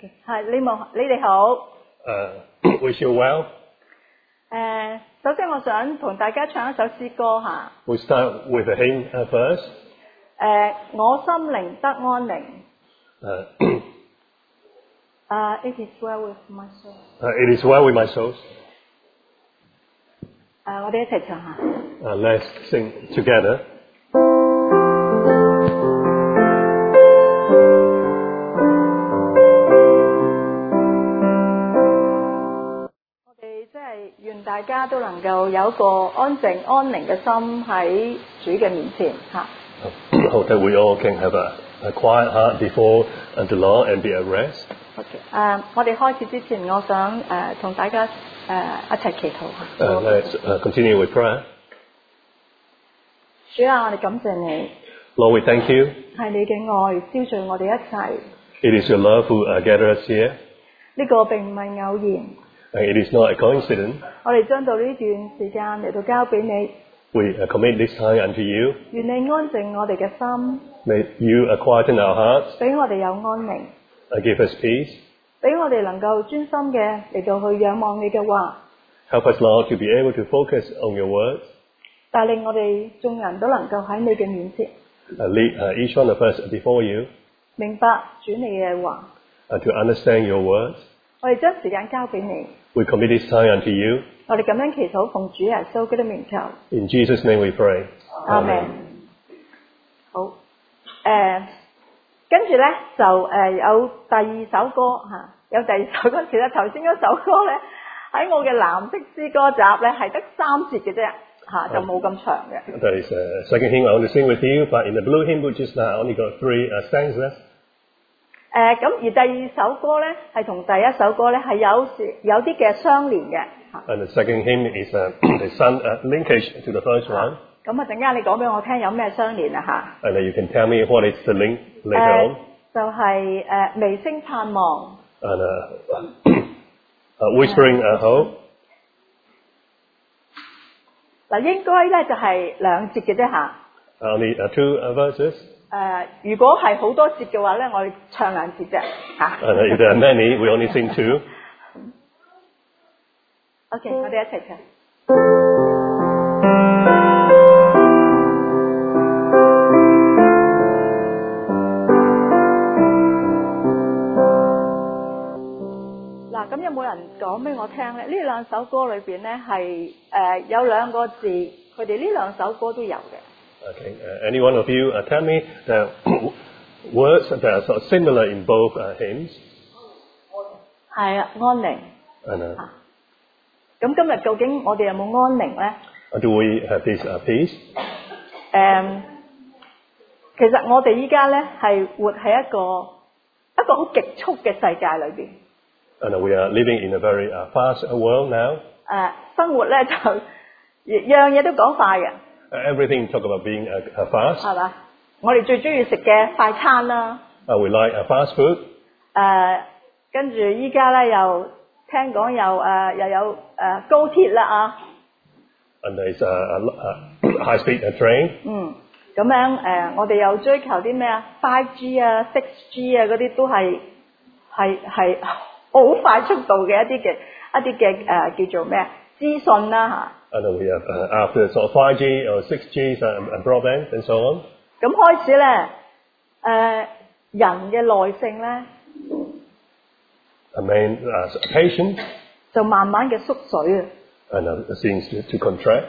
OK， 係你哋好。 Wish you well. 首先我想同大家唱一首詩歌嚇。 We'll start with a hymn first. 我心靈得安寧。It is well with my soul. It is well with my soul. 我哋一齊唱下。 Let's sing together. 願大家都能夠有一個安靜安寧嘅心喺主嘅面前嚇。 Hope that we all can have a quiet heart before the Lord and be at rest. OK， 我哋開始之前，我想同大家一齊祈禱。 Let's continue with prayer. 主啊，我哋感謝你。 Lord, we thank you. 係你嘅愛招聚我哋一齊。 It is your love who gathered us here. 呢個並唔係偶然。 It is not a coincidence. 我哋將到呢段時間嚟到交俾你。 We commit this time unto you. 願你安靜我哋嘅心。 May you quieten our hearts. 俾我哋有安寧。 Give us peace. 俾我哋能夠專心嘅嚟到去仰望你嘅話。 Help us, Lord, to be able to focus on your words. 帶領我哋眾人都能夠喺你嘅面前。 Lead each one of us before you. 明白主你嘅話。 To understand your words. 我哋將時間交俾你。 We commit this time unto you. 我哋咁樣祈禱，奉主耶穌基督名求。 In Jesus' name we pray. Amen. 好，跟住咧就有第二首歌嚇，有第二首歌。其實頭先嗰首歌咧喺我嘅藍色詩歌集咧係得3節嘅啫嚇，就冇咁長嘅。 There is a second hymn I want to sing with you, but in the blue hymn book just now I only got 3 stanzas. 咁而第二首歌咧係同第一首歌咧係有啲嘅相連嘅。 And the second hymn is there's some linkage to the first one. 咁陣間你講俾我聽有咩相連啊嚇？ And you can tell me what is the link later on. 就係微聲盼望。 And whispering hope. 嗱，應該咧就係2節嘅啫嚇。 Only 2 verses. 如果係好多節嘅話咧，我哋唱2節啫嚇。 If there are many, we only sing 2. OK， 我哋一齊唱。嗱，咁有冇人講俾我聽咧？呢兩首歌裏邊咧係有2個字，佢哋呢2首歌都有嘅。 Okay, any one of you tell me the words that are sort of similar in both hymns? 係啊，安寧。 And, 咁今日究竟我哋有冇安寧咧？ do we have this peace? 其實我哋依家咧係活喺一個好極速嘅世界裏邊。 And we are living in a very fast world now. 生活咧就樣嘢都講快嘅。 Everything talk about being fast. 係嘛？我哋最中意食嘅快餐啦。 We like fast food. 跟住依家咧又聽講又有高鐵啦啊。 And there is a high-speed train. 咁樣我哋又追求啲咩啊 ？5G 啊、6G 啊嗰啲都係好快速度嘅一啲嘅叫做咩資訊啦嚇。 And we have after sort of 5G or 6G broadband and so on. 咁開始咧人嘅耐性咧， patience 就慢慢嘅縮水啊。 And seems to contract.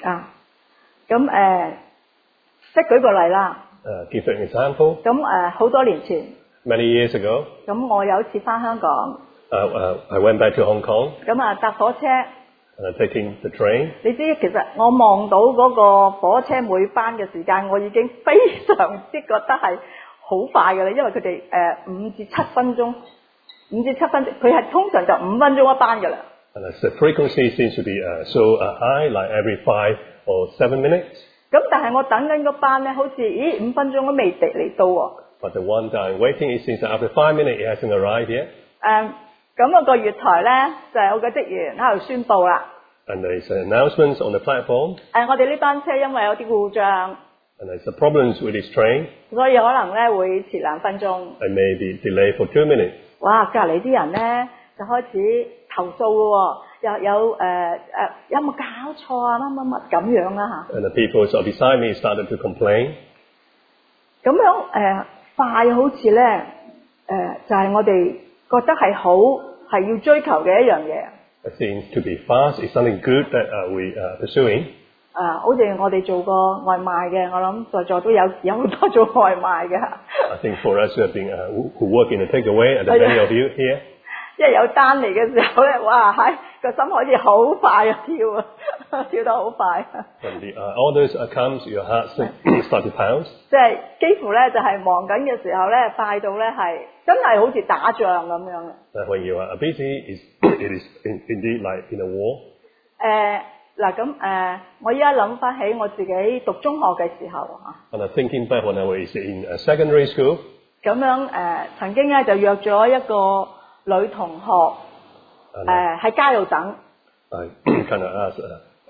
咁即係舉個例啦。 Give an example. 咁好多年前 Many years ago. 咁我有一次返香港。 I went back to Hong Kong. 咁搭火車。 Taking the train. 你知其實我望到嗰個火車每班嘅時間，我已經非常之覺得係好快㗎啦，因為佢哋5至7分鐘，5至7分鐘，佢係通常就5分鐘一班㗎啦。 And the frequency seems to be so high, like every 5 or 7 minutes. 咁但係我等緊嗰班咧，好似5分鐘都未嚟到喎。 But the one that I'm waiting, it seems that after 5 minutes it hasn't arrived yet. 咁個月台咧就有個職員喺度宣佈啦。 And there's announcements on the platform. 我哋呢班車因為有啲故障。 And there's problems with this train. 所以可能咧會遲2分鐘。 And maybe delayed for 2 minutes. 哇，隔離啲人咧就開始投訴咯喎，有冇搞錯啊？乜咁樣啦嚇。 And the people so beside me started to complain. 咁樣快好似咧就係我哋覺得係好係要追求嘅一樣嘢。 It seems to be fast. It's something good that we are pursuing. 好似我哋做過外賣嘅，我諗在座都有好多做外賣嘅。 I think for us who have been who work in the takeaway, and many of you here, 一有單嚟嘅時候咧，哇！個心好似好快啊跳得好快。 when the orders comes, your heart start to pound. 即係幾乎咧就係忙緊嘅時候咧，快到咧係真係好似打仗咁樣嘅。 When you are busy, it is indeed like in a war. 嗱咁我依家諗翻起我自己讀中學嘅時候啊， And I'm thinking back when I was in secondary school. 咁樣曾經咧就約咗一個女同學喺街度等。 I kind of asked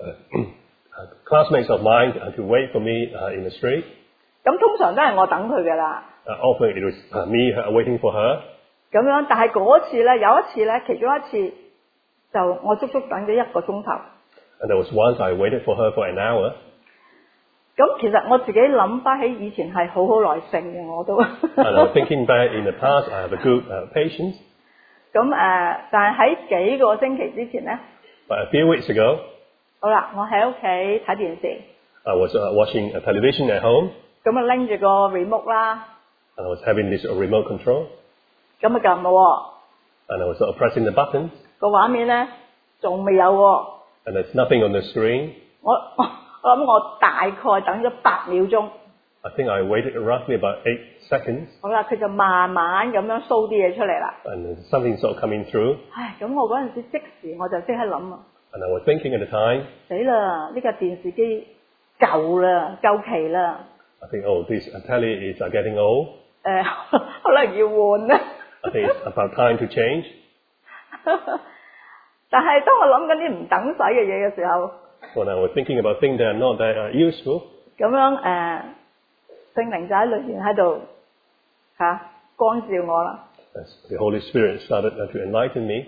classmates of mine to wait for me in the street. 咁通常都係我等佢嘅啦。 Often it was me waiting for her. 咁樣，但係嗰次咧，有一次咧，其中一次就我足足等咗1個鐘頭。 And there was once I waited for her for an hour. 咁其實我自己諗翻起以前係好耐性嘅，我都。 And I'm thinking back in the past, I have a good patience. 咁但係喺幾個星期之前咧， But a few weeks ago, 好啦，我喺屋企睇電視， I was watching television at home. 咁拎住個 remote 啦， And I was having this remote control. 咁撳咯 And I was pressing the buttons. 個畫面咧仲未有喎。 And there's nothing on the screen. 我諗我大概等咗8秒鐘。 I think I waited roughly about 8 seconds. 好啦，佢就慢慢咁樣 show 啲嘢出嚟啦。 And something sort of coming through. 唉，咁我嗰陣時即時我就即刻諗啊， And I was thinking at the time, 死啦！呢架電視機舊啦，夠期啦。 I think, oh, this telly is getting old. 可能要換啦。 I think it's about time to change. 但係當我諗緊啲唔等使嘅嘢嘅時候， When I was thinking about things that are not that useful, 咁樣聖靈就喺裏邊喺度光照我啦。 as the Holy Spirit started to enlighten me.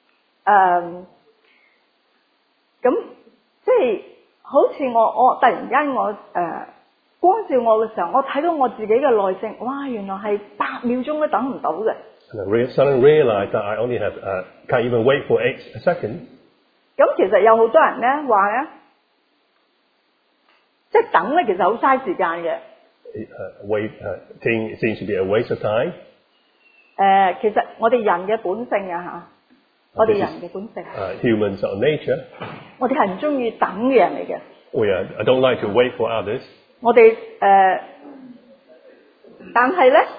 咁即係好似我突然間光照我嘅時候，我睇到我自己嘅內性，哇！原來係8秒鐘都等唔到嘅。 And I suddenly realized that I only have can't even wait for 8 seconds. 咁其實有好多人咧話咧，即係等咧，其實好嘥時間嘅。 Waiting seems to be a waste of time. 其實我哋人嘅本性啊我哋人嘅本性， Humans are nature. 我哋係唔中意等嘅人嚟嘅。 I don't like to wait for others. 我哋但係咧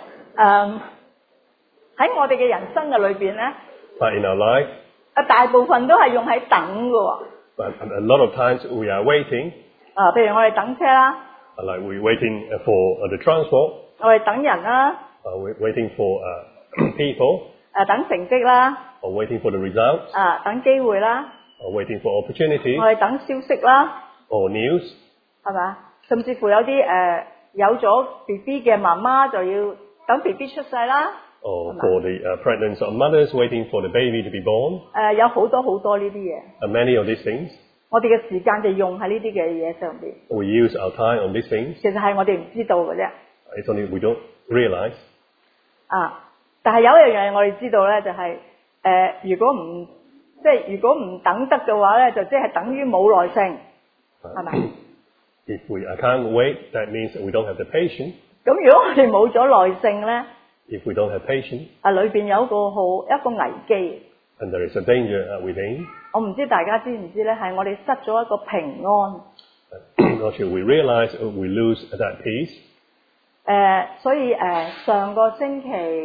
喺我哋嘅人生嘅裏邊咧， But in our life, 大部分都係用喺等嘅喎。 but a lot of times we are waiting. 譬如我哋等車啦， Like we're waiting for the transport. 我哋等人啦， We're waiting for people. 等成績啦， Or waiting for the results. 等機會啦， Or waiting for opportunities. 我哋等消息啦， Or news. 係嘛？甚至乎有啲有咗 BB 嘅媽媽就要等 BB 出世啦。 Or for the pregnant mothers waiting for the baby to be born. 有好多好多呢啲嘢， And many of these things. 我哋嘅時間就用喺呢啲嘅嘢上邊。 We use our time on these things. 其實係我哋唔知道嘅啫。 It's only we don't realize. 但係有一樣嘢我哋知道咧，就係如果唔等得嘅話咧，就即係等於冇耐性，係咪？ If we can't wait, that means that we don't have the patience. 咁如果我哋冇咗耐性咧， If we don't have patience, 裏邊有一個危機。 and there is a danger within. 我唔知大家知唔知咧，係我哋失咗一個平安。 Not sure we realize we lose that peace. 所以上個星期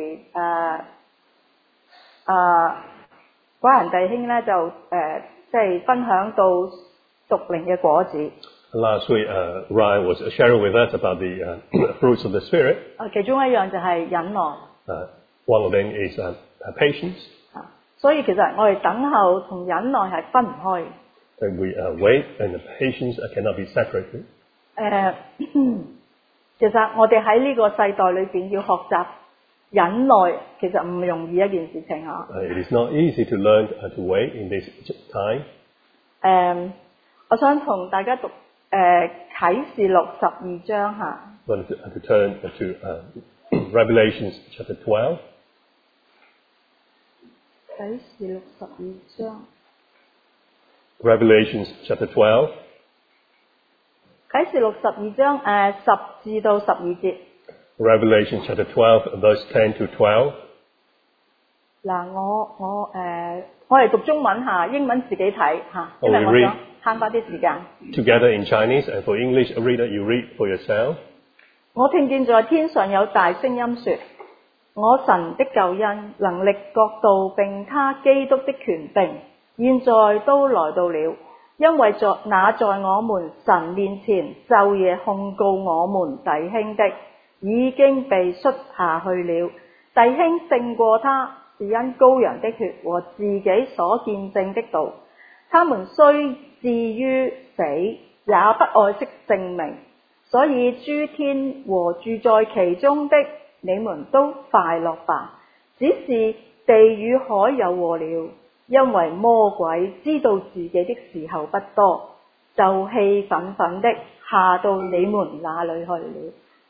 果仁弟兄咧就即係分享到屬靈嘅果子。 Last week, Ryan was sharing with us about the fruits of the Spirit. 其中一樣就係忍耐。 One of them is patience. 所以其實我哋等候同忍耐係分唔開。 And we wait, and the patience cannot be separated. 其實我哋喺呢個世代裏邊要學習忍耐其實唔容易一件事情嚇。 It is not easy to learn to wait in this time. 我想同大家讀啟示錄12章嚇。 I'm going to turn to Revelations chapter 12. 啟示錄12章。 Revelations chapter 12. 啟示錄12章10至到12節。 Revelation chapter 12, verse 10 to 12. 嗱，我哋讀中文嚇，英文自己睇嚇，因為我想慳返啲時間。 Together in Chinese, and for English reader, you read for yourself. 我聽見在天上有大聲音說：我神的救恩、能力、國度並他基督的權柄，現在都來到了，因為在我們神面前晝夜控告我們弟兄的，已經被摔下去了。弟兄勝過他，是因羔羊的血和自己所見證的道。他們雖至於死，也不愛惜性命。所以諸天和住在其中的，你們都快樂吧。只是地與海有禍了，因為魔鬼知道自己的時候不多，就氣憤憤的下到你們那裏去了。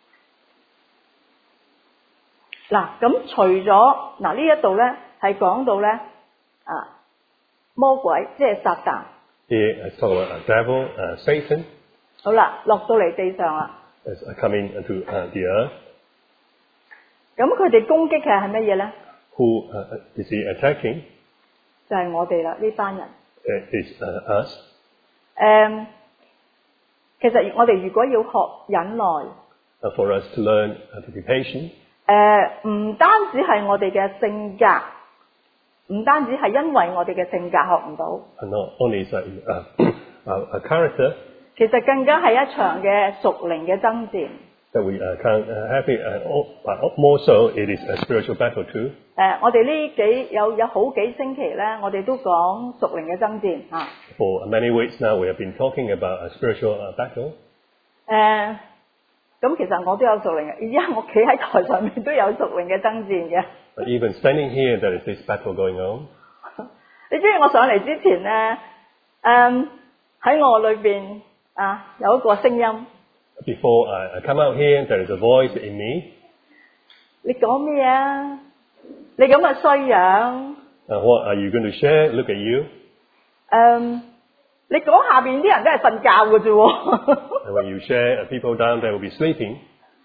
嗱，咁除咗呢一度咧，係講到咧魔鬼即係撒旦。 Here it's talking about devil, Satan. 好啦，落到嚟地上啦。 Is coming to the earth. 咁佢哋攻擊嘅係乜嘢咧？ Who is he attacking? 就係我哋啦，呢班人。 It is us. 其實我哋如果要學忍耐 For us to learn to be patient. 唔單止係我哋嘅性格，唔單止係因為我哋嘅性格學唔到。 Not only is a character. 其實更加係一場嘅屬靈嘅爭戰。 That we can't have it. More so, it is a spiritual battle too. 我哋呢有好幾星期咧，我哋都講屬靈嘅爭戰嚇。 For many weeks now, we have been talking about a spiritual battle. 咁其實我都有屬靈嘅，而家我企喺台上面都有屬靈嘅爭戰嘅。 But even standing here, there is this battle going on. 你知唔知我上嚟之前咧，喺我裏邊有一個聲音。 Before I come out here, there is a voice in me. 你講咩啊？你咁嘅衰樣。 What are you going to share? Look at you. 你講下邊啲人都係瞓覺嘅啫喎。 And when you share, people down there will be sleeping.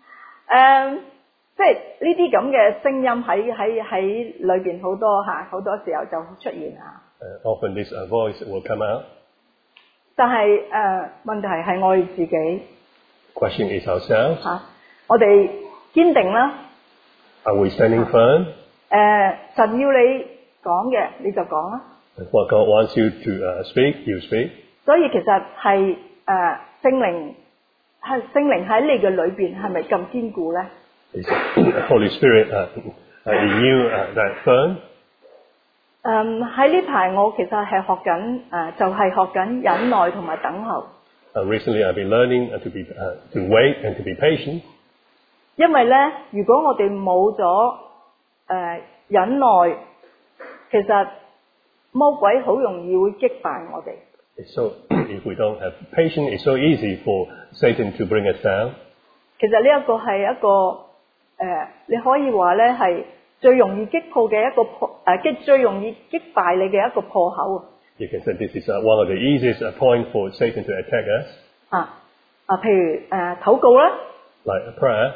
即係呢啲咁嘅聲音喺裏邊好多時候就出現啊。 Often this voice will come out. 但係問題係我哋自己。 Question is ourselves. 我哋堅定啦。 Are we standing firm? 神要你講嘅你就講啦。 What God wants you to speak, you speak. 所以其實係聖靈喺你嘅裏邊係咪咁堅固咧？ Is the Holy Spirit in you that firm? 喺呢排我其實係學緊就係學緊忍耐同埋等候。 Recently, I've been learning to wait and to be patient. 因為咧，如果我哋冇咗忍耐，其實魔鬼好容易會擊敗我哋。 So, if we don't have patience, it's so easy for Satan to bring us down. 其實呢一個係一個你可以話咧係最容易擊破嘅一個最容易擊敗你嘅一個破口。 You can say this is one of the easiest point for Satan to attack us. 譬如禱告啦。 Like a prayer.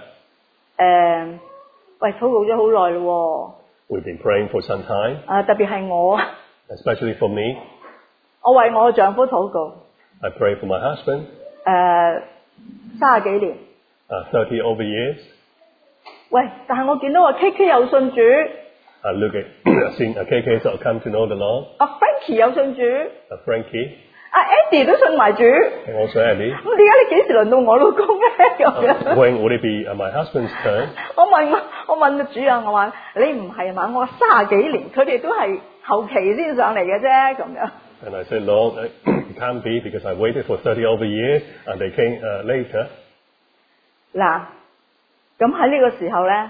喂，禱告咗好耐咯。 We've been praying for some time. 特別係我。 Especially for me. 我為我嘅丈夫禱告。 I pray for my husband. 30幾年。 30 over years. 喂，但係我見到阿 KK 有信主。 I look at seeing KK sort of come to know the Lord. 阿 Frankie 有信主。 Frankie. 阿 Eddie 都信埋主。 Also Eddie. 咁點解你幾時輪到我老公咧？咁樣。 When would it be my husband's turn? 我問個主啊，我話你唔係嘛？我話30幾年，佢哋都係後期先上嚟嘅啫，咁樣。 And I said, Lord, it can't be because I waited for 30 over years and they came later. 嗱，咁喺呢個時候咧，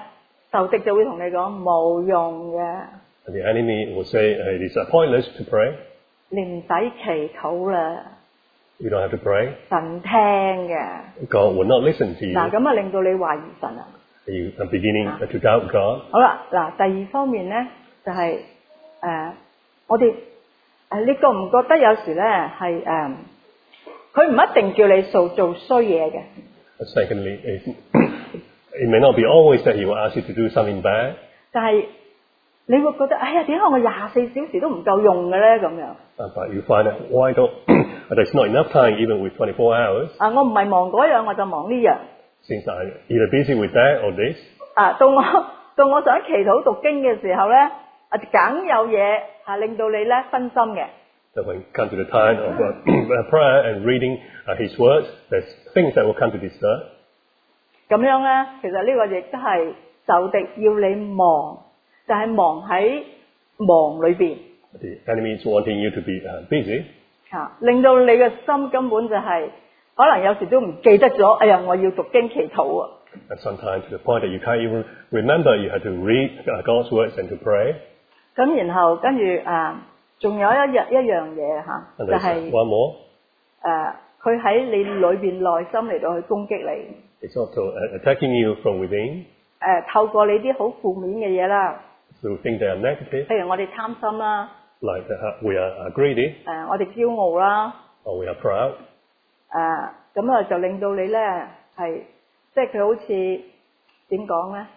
仇敵就會同你講冇用嘅， And the enemy will say, it is pointless to pray. 你唔使祈禱啦， You don't have to pray. 神聽嘅。 God will not listen to you. 嗱，咁啊令到你懷疑神啊。 You are beginning to doubt God. 好啦，嗱，第二方面咧就係、我哋你覺唔覺得有時咧係佢唔一定叫你做衰嘢嘅， But secondly, it may not be always that he will ask you to do something bad. 但係你會覺得哎呀點解我24小時都唔夠用嘅咧咁樣？ But you find that why don't there's not enough time even with 24 hours. 我唔係忙嗰樣，我就忙呢樣。 Since I'm either busy with that or this. 到我想祈禱讀經嘅時候咧，梗有嘢令到你咧分心嘅。 So when it comes to the time of prayer and reading his words, there's things that will come to disturb. 咁樣咧，其實呢個亦都係仇敵要你忙，就係忙喺忙裏邊。 The enemy is wanting you to be busy. 令到你嘅心根本就係、可能有時都唔記得咗，哎呀，我要讀經祈禱啊！ And sometimes to the point that you can't even remember you have to read God's words and to pray. 咁然後跟住仲有一樣嘢就 And 係 there's one more. 佢喺你裏邊內心嚟到去攻擊你。 It's also attacking you from within 透過你啲好負面嘅嘢啦， through things that are negative, 譬如我哋貪心啦， like we are greedy 我哋驕傲啦， or we are proud. 咁就令到你咧係即係佢好似點講咧？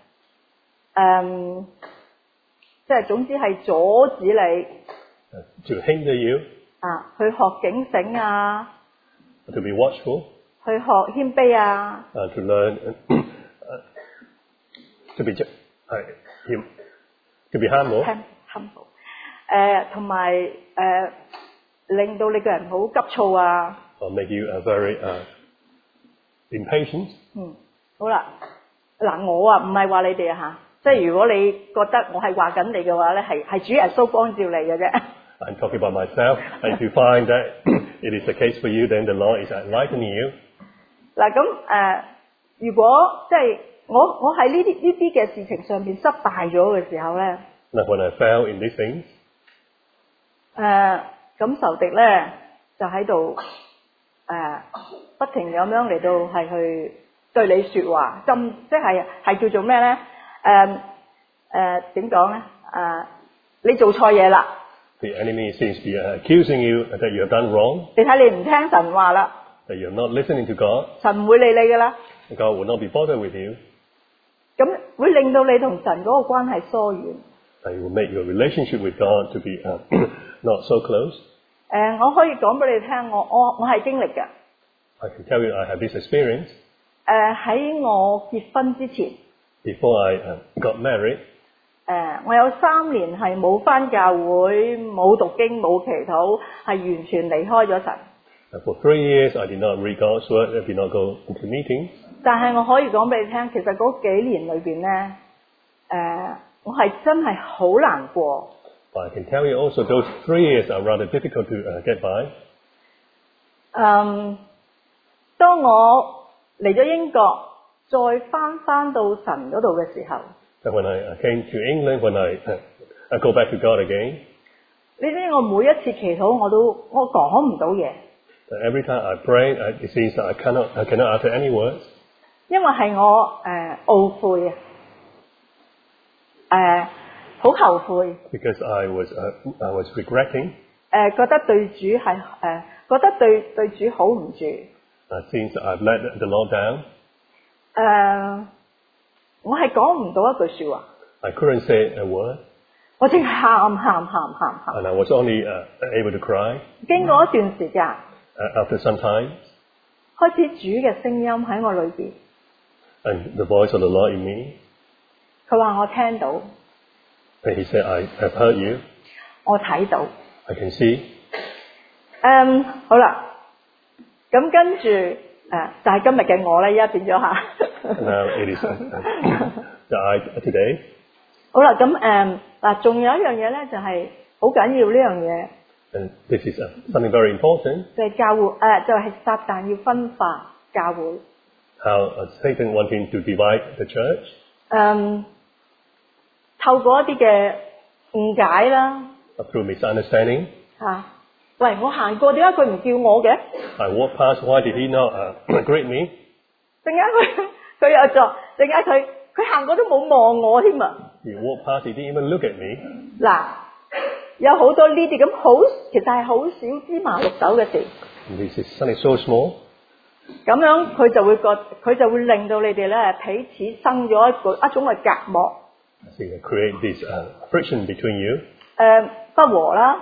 即係總之係阻止你 To hinder you, 去學警醒啊， to be watchful, 去學謙卑啊， to learn, to be humble, humble，同埋令到你個人好急躁啊。 or make you very impatient. 好啦，嗱我唔係話你哋即係如果你覺得我係話緊你嘅話咧，係主耶穌光照你嘅啫。 I'm talking about myself. And if you find that it is the case for you, then the Lord is enlightening you. 嗱咁如果即係我喺呢啲嘅事情上邊失敗咗嘅時候咧， Now, when I fail in these things, 咁仇敵咧就喺度不停咁樣嚟到係去對你説話，即係叫做咩咧？點講咧？你做錯嘢啦！ the enemy seems to be accusing you that you have done wrong, 你睇你唔聽神話啦， that you're not listening to God. 神唔會理你噶啦， God will not be bothered with you. 咁會令到你同神嗰個關係疏遠。 And it will make your relationship with God to be not so close. 我可以講俾你聽，我係經歷嘅。 I can tell you I have this experience. 喺我結婚之前， Before I got married, 我有3年係冇返教會，冇讀經，冇祈禱，係完全離開咗神。 for 3 years I did not read God's word, I did not go into meetings. 但係我可以講俾你聽，其實嗰幾年裏邊咧，我係真係好難過。 But I can tell you also those 3 years are rather difficult to get by. 當我嚟咗英國，再翻到神嗰度嘅時候， So when I came to England, when I go back to God again, 你知我每一次祈禱我講唔到嘢， every time I pray, it seems that I cannot utter any words. 因為係我懊悔好後悔， Because I was regretting, 覺得對主係覺得對主好唔住， since I've let the Lord down. 我係講唔到一句説話， I couldn't say a word, 我淨係喊， and I was only able to cry. 經過一段時間， After some time, 開始主嘅聲音喺我裏邊， and the voice of the Lord in me, 佢話我聽到， and He said, I have heard you, 我睇到。 I can see. 好啦，咁跟住就係今日嘅我咧，而家變咗下。 Now it is the I today. 好啦，咁仲有一樣嘢咧，就係好緊要呢樣嘢， And this is something very important, 就係教會就係撒旦要分化教會。 how Satan wanting to divide the church. 透過一啲嘅誤解啦 through misunderstanding. 喂，我行過點解佢唔叫我嘅？ I walked past, why did he not greet me? 陣間佢又作，陣間佢行過都冇望我添啊！ He walked past, he didn't even look at me. 嗱，有好多呢啲咁好，其實係好少芝麻綠豆嘅事。 And this is something so small. 咁樣佢就會令到你哋咧彼此生咗一種嘅隔膜。 So you create this friction between you. 不和啦，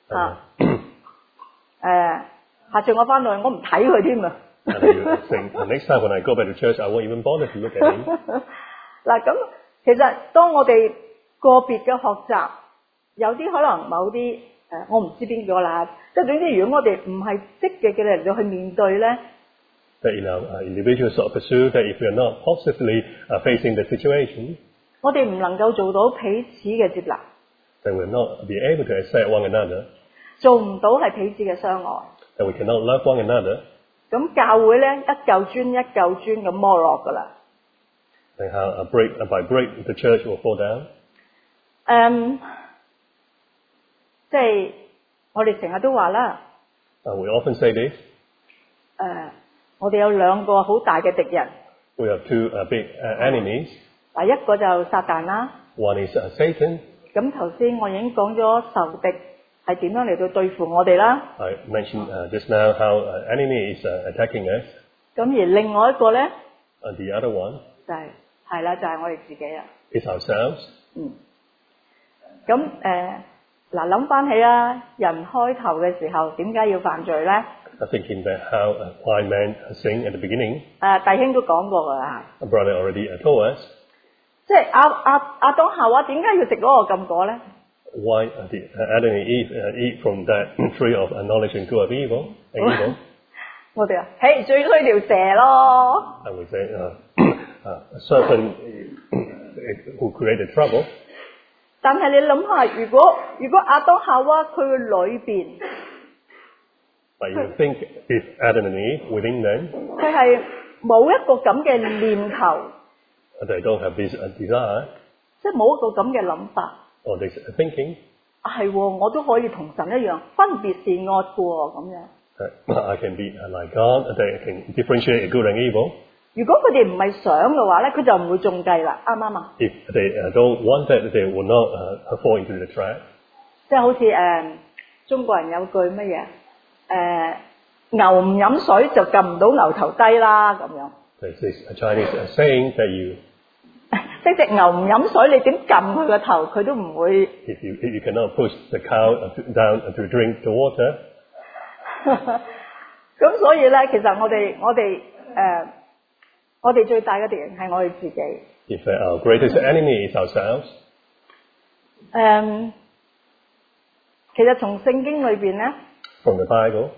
下次我翻到去我唔睇佢添啊！ And you think, next time when I go back to church, I won't even bother to look at him. 嗱，咁其實當我哋個別嘅學習，有啲可能某啲我唔知邊個啦，即係總之，如果我哋唔係積極嘅嚟到去面對咧， That in our individual sort of pursuit, that if we are not positively facing the situation, 我哋唔能夠做到彼此嘅接納， then we'll not be able to accept one another, 做唔到係彼此嘅相愛。 that we cannot love one another. 咁教會咧一嚿磚一嚿磚咁剝落噶啦。 And how by break the church will fall down. 即係我哋成日都話啦， We often say this. 我哋有兩個好大嘅敵人， We have two big enemies. 嗱一個就撒旦啦。 One is Satan. 咁頭先我已經講咗仇敵係點樣嚟到對付我哋啦。 I mentioned just now how enemy is attacking us. 咁而另外一個咧 And the other one 就係啦，就係我哋自己啊。 is ourselves. 咁嗱諗翻起啊，人開頭嘅時候點解要犯罪咧？ I'm thinking that how why man sin at the beginning. 弟兄都講過㗎啦。 A brother already told us 即係亞當夏娃點解要食嗰個禁果咧？ why did Adam and Eve eat from that tree of knowledge and good of evil. And evil. 我哋嘿最衰條蛇咯。 I would say a serpent who created trouble. 但係你諗下，如果亞當夏娃佢嘅裏邊， But you think if Adam and Eve within them, 佢係冇一個咁嘅念頭， they don't have this desire 即係冇一個咁嘅諗法。 or this thinking, 係喎，我都可以同神一樣分別善惡嘅喎，咁樣。 I can be like God, they can differentiate good and evil. 如果佢哋唔係想嘅話咧，佢就唔會中計啦，啱唔啱啊？ If they don't want that, they will not fall into the trap. 即係好似中國人有句乜嘢牛唔飲水就撳唔到牛頭低啦咁樣。 There's this Chinese saying that you 即係隻牛唔飲水，你點撳佢個頭，佢都唔會。 if you cannot push the cow down to drink the water. 咁所以咧，其實我哋最大嘅敵人係我哋自己。 If our greatest enemy is ourselves. 其實從聖經裏邊咧， From the Bible,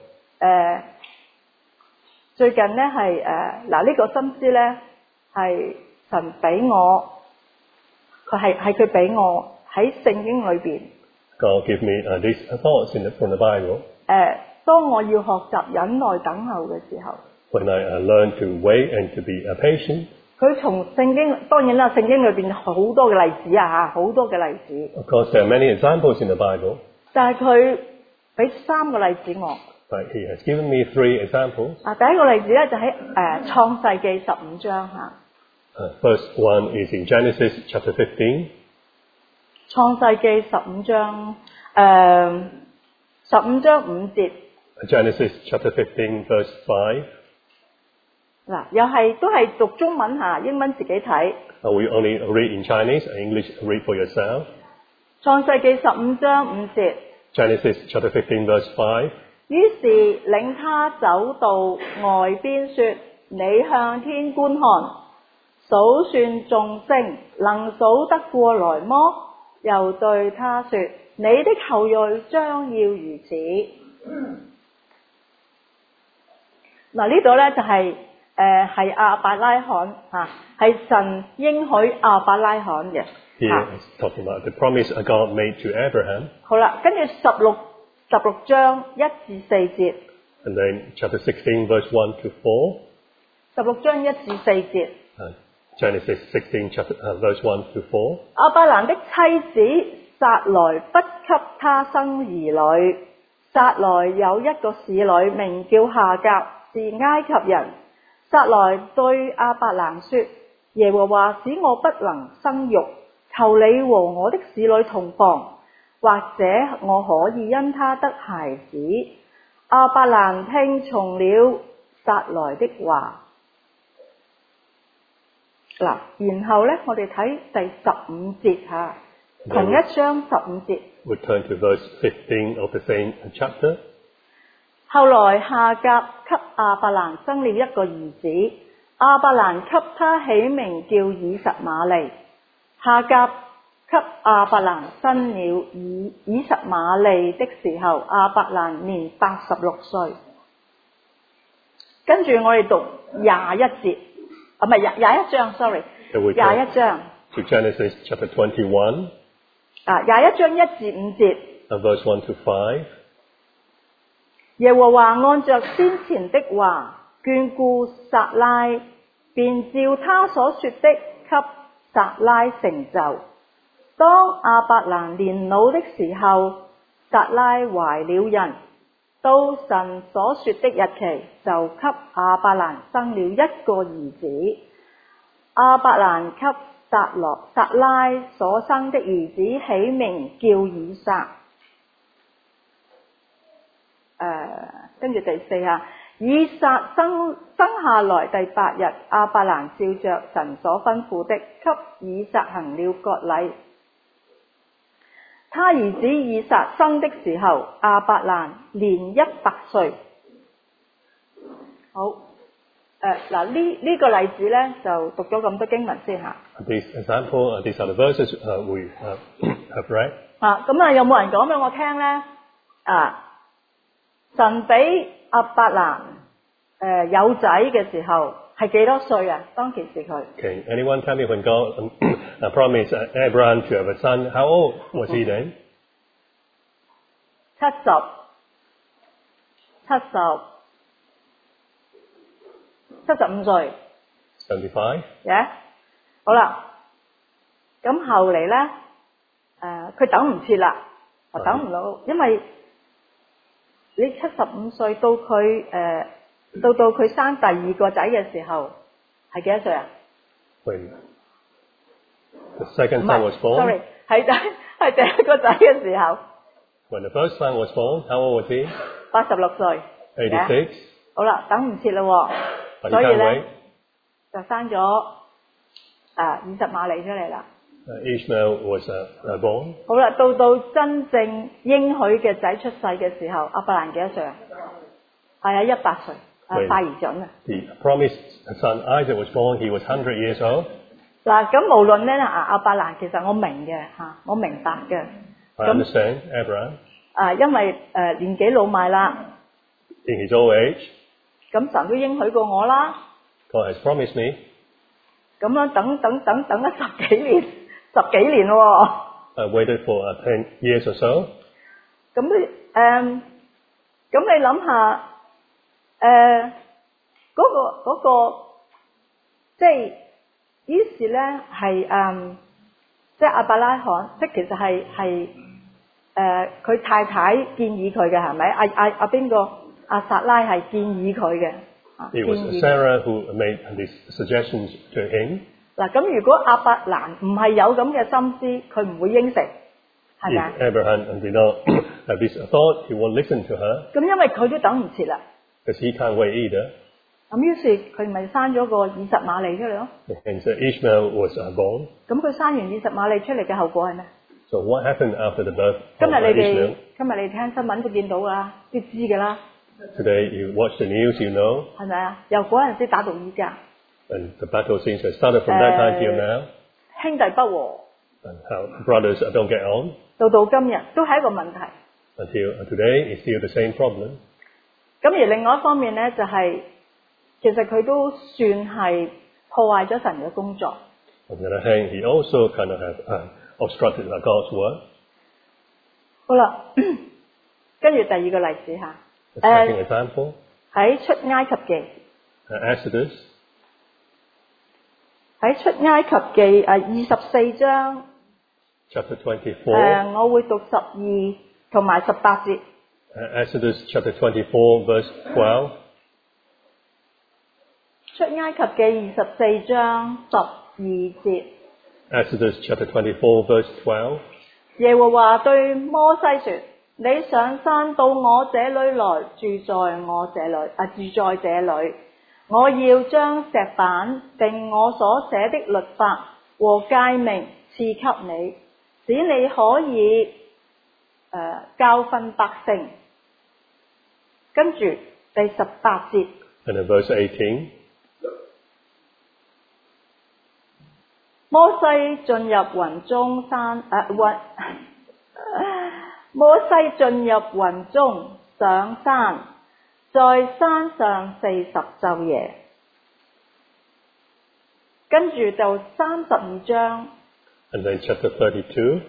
最近咧係呢個心思咧係神俾我，佢俾我喺聖經裏邊。 God give me these thoughts from the Bible. 當我要學習忍耐等候嘅時候， When I learn to wait and to be patient. 佢從聖經當然啦，聖經裏邊好多嘅例子啊，好多嘅例子。 Of course, there are many examples in the Bible. 但係佢俾3個例子我。 But He has given me 3 examples. 第一個例子咧就喺創世記15章嚇。 First one is in Genesis chapter 15. 創世記15章15章5節。 Genesis chapter 15 verse 5. 嗱，都係讀中文嚇，英文自己睇。 We only read in Chinese, English read for yourself. 創世記15章5節。 Genesis chapter 15 verse 5. 於是領他走到外邊說：你向天觀看，數算眾星，能數得過來麼？又對他說：你的後裔將要如此。嗱，呢度咧就係亞伯拉罕嚇，係神應許亞伯拉罕嘅。 Here is talking about the promise God made to Abraham. 好啦，跟住16章1至4節。 And then chapter 16 verse 1 to 4. 16章1至4節。 Genesis 16, verse 1 to 4. 亞伯蘭的妻子撒萊不給他生兒女。撒萊有一個使女名叫夏甲，是埃及人。撒萊對亞伯蘭說：耶和華使我不能生育，求你和我的使女同房，或者我可以因他得孩子。亞伯蘭聽從了撒萊的話。嗱，然後呢，我哋睇第15節嚇，同一章15節。 We turn to verse 15 of the same chapter. 後來夏甲給亞伯蘭生了一個兒子，亞伯蘭給他起名叫以實瑪利。夏甲給亞伯蘭生了以實瑪利的時候，亞伯蘭年86歲。跟住我哋讀21節，唔係21章 ，sorry， 21章。 To Genesis chapter 21. 21章1至5節。 Verse 1 to 5. 耶和華按着先前的話眷顧撒拉，便照他所說的給撒拉成就。當亞伯蘭年老的時候，撒拉懷了孕，到神所說的日期，就給亞伯蘭生了一個兒子。亞伯蘭給撒拉所生的兒子起名叫以撒。跟住第4下，以撒生下來第8日，亞伯蘭照着神所吩咐的，給以撒行了割禮。他兒子以撒生的時候，亞伯蘭年100歲。好，呢個例子呢，就讀咗咁多經文先嚇。 This example, these are the verses we have read. 咁有冇人講俾我聽呢？神俾亞伯蘭有仔嘅時候係幾多歲啊？當其時佢。 Okay, anyone tell me when God promised Abraham to have a son, how old was he then? 75歲。 75. Yeah? 好啦，咁後嚟咧，佢等唔切啦，等唔到，因為你75歲到佢到佢生第2個仔嘅時候係幾多歲啊？ When the second son was born. Sorry， 係第1個仔嘅時候。 When the first son was born, how old was he? 86歲。 86. 好啦，等唔切啦喎，所以咧就生咗以實瑪利出嚟啦。 Ishmael was born. 好啦，到真正應許嘅仔出世嘅時候，亞伯蘭幾多歲啊？係啊，100歲，快而準啊。 The promised son Isaac was born. He was 100 years old. 嗱，咁無論咧亞伯蘭其實我明嘅嚇，我明白嘅。 I understand Abraham. 因為年紀老邁啦。 In his old age. 咁神都應許過我啦。 God has promised me. 咁樣等咗10幾年喎。 I waited for 10 years or so. 咁你諗下，嗰個即係於是咧係即係亞伯拉罕，即係其實係佢太太建議佢嘅係咪？邊個？撒拉係建議佢嘅。 It was Sarah who made these suggestions to him. 嗱，咁如果亞伯蘭唔係有咁嘅心思，佢唔會應承，係咪啊？ If Abraham did not have this thought, he won't listen to her. 咁因為佢都等唔切啦。 Because he can't wait either. 咁於是佢咪生咗個以實瑪利出嚟咯。 And so Ishmael was born. 咁佢生完以實瑪利出嚟嘅後果係咩？ So what happened after the birth 今 of 日 Ishmael? 你聽新聞都見到㗎啦，都知㗎啦。 Today you watch the news, you know. 係咪啊？由嗰陣時打到依家。 And the battle seems to have started from that time till now. 兄弟不和。 And how brothers don't get on. 到今日都係一個問題。 Until today, it's still the same problem. 咁而另外一方面咧，就係、其實佢都算係破壞咗神嘅工作。 On the other hand, he also kind of have obstructed God's work. 好啦，跟住第二個例子嚇。 The second example. 喺出埃及記。 Exodus. 喺出埃及記24章， chapter 24. 我會讀12同埋18節。 Exodus chapter 24, verse 12. 出埃及記24章12節。 Exodus chapter 24, verse 12. 耶和華對摩西說：你上山到我這裏來，住在這裏。我要將石板並我所寫的律法和誡命賜給你，使你可以教訓百姓。跟住第18節。 And in verse 18. 摩西進入雲中摩西進入雲中上山，在山上40晝夜。跟住就32章。 And then chapter 32.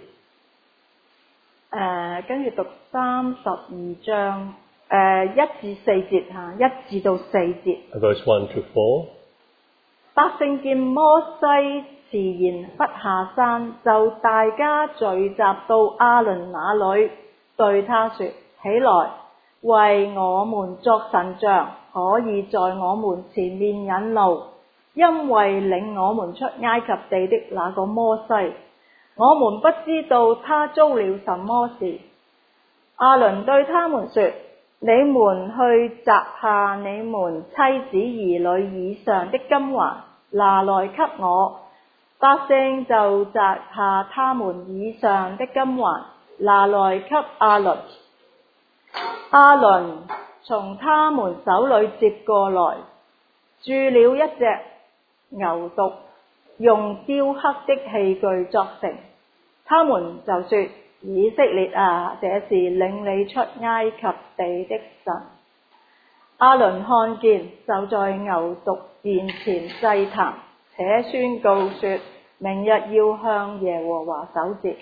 跟住讀32章1至4節1至到4節。 Verse 1 to 4. 百姓見摩西遲延不下山，就大家聚集到亞倫那裏，對他說：起來，為我們作神像，可以在我們前面引路，因為領我們出埃及地的那個摩西，我們不知道他遭了什麼事。亞倫對他們說：你們去摘下你們妻子兒女以上的金環，拿來給我。百姓就摘下他們以上的金環，拿來給亞倫。亞倫從他們手裏接過來，鑄了一隻牛犢，用雕刻的器具作成。他們就說：以色列啊，這是領你出埃及地的神。亞倫看見，就在牛犢面前祭壇，且宣告說：明日要向耶和華守節。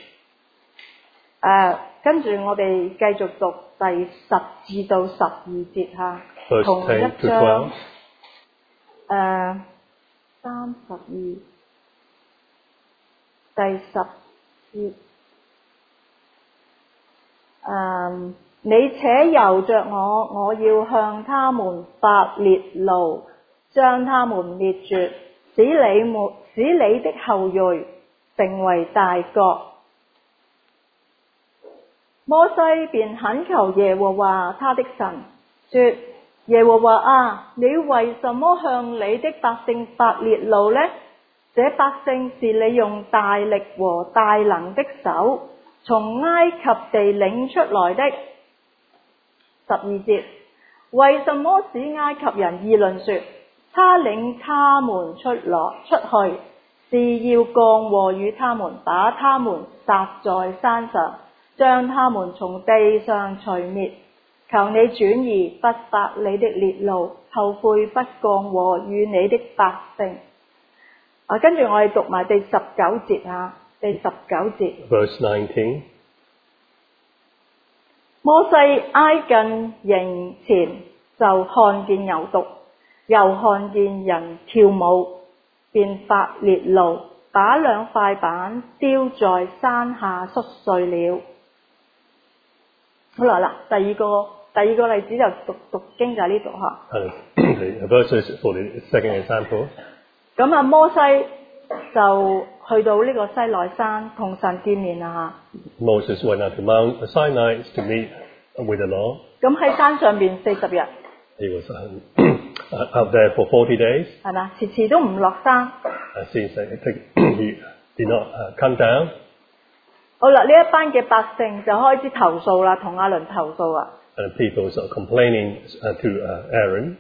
跟住我哋繼續讀第10至到12節同一章。32第10節。你且由着我要向他們發烈怒，將他們滅絕，使你的後裔成為大國。摩西便懇求耶和華他的神，說：耶和華啊，你為什麼向你的百姓發烈怒呢？這百姓是你用大力和大能的手從埃及地領出來的。12節，為什麼使埃及人議論說，他領他們出去，是要降禍與他們，把他們殺在山上，將他們從地上除滅？求你轉移，不發你的烈怒，後悔不降禍與你的百姓。跟住我哋讀埋第19節第19節。 Verse 19. 摩西挨近營前，就看見牛犢，又看見人跳舞，便發烈怒，把2塊板丟在山下摔碎了。好啦，第二個例子就讀經就喺呢度 The verses for the second example. 咁摩西就去到呢個西奈山同神見面啦。 Moses went up to Mount Sinai to meet with the Lord. 咁喺山上邊40日。 He was out there for 40 days. 係咪？遲都唔落山。 Since he did not come down. 好啦，呢一班嘅百姓就開始投訴啦，同亞倫投訴啦。 And people are complaining to Aaron.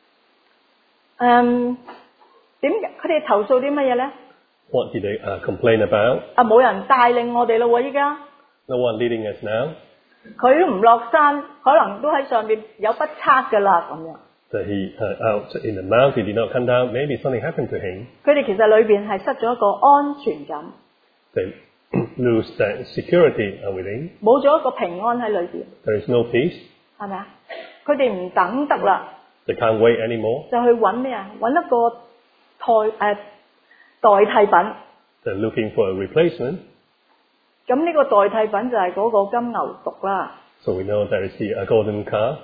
佢哋投訴啲乜嘢咧？ What did they complain about? 冇人帶領我哋咯喎，依家。 No one leading us now. 佢都唔落山，可能都喺上邊有不測噶啦咁樣。 That he out in the mountain, he did not come down. Maybe something happened to him. 佢哋其實裏邊係失咗一個安全感。 They lose that security within. 冇咗一個平安喺裏邊。 There is no peace. 係咪啊？佢哋唔等得啦。 They can't wait anymore. 就去揾咩啊？揾一個代替品。 They're looking for a replacement. 咁呢個代替品就係嗰個金牛犢啦。 So we know there is the golden calf.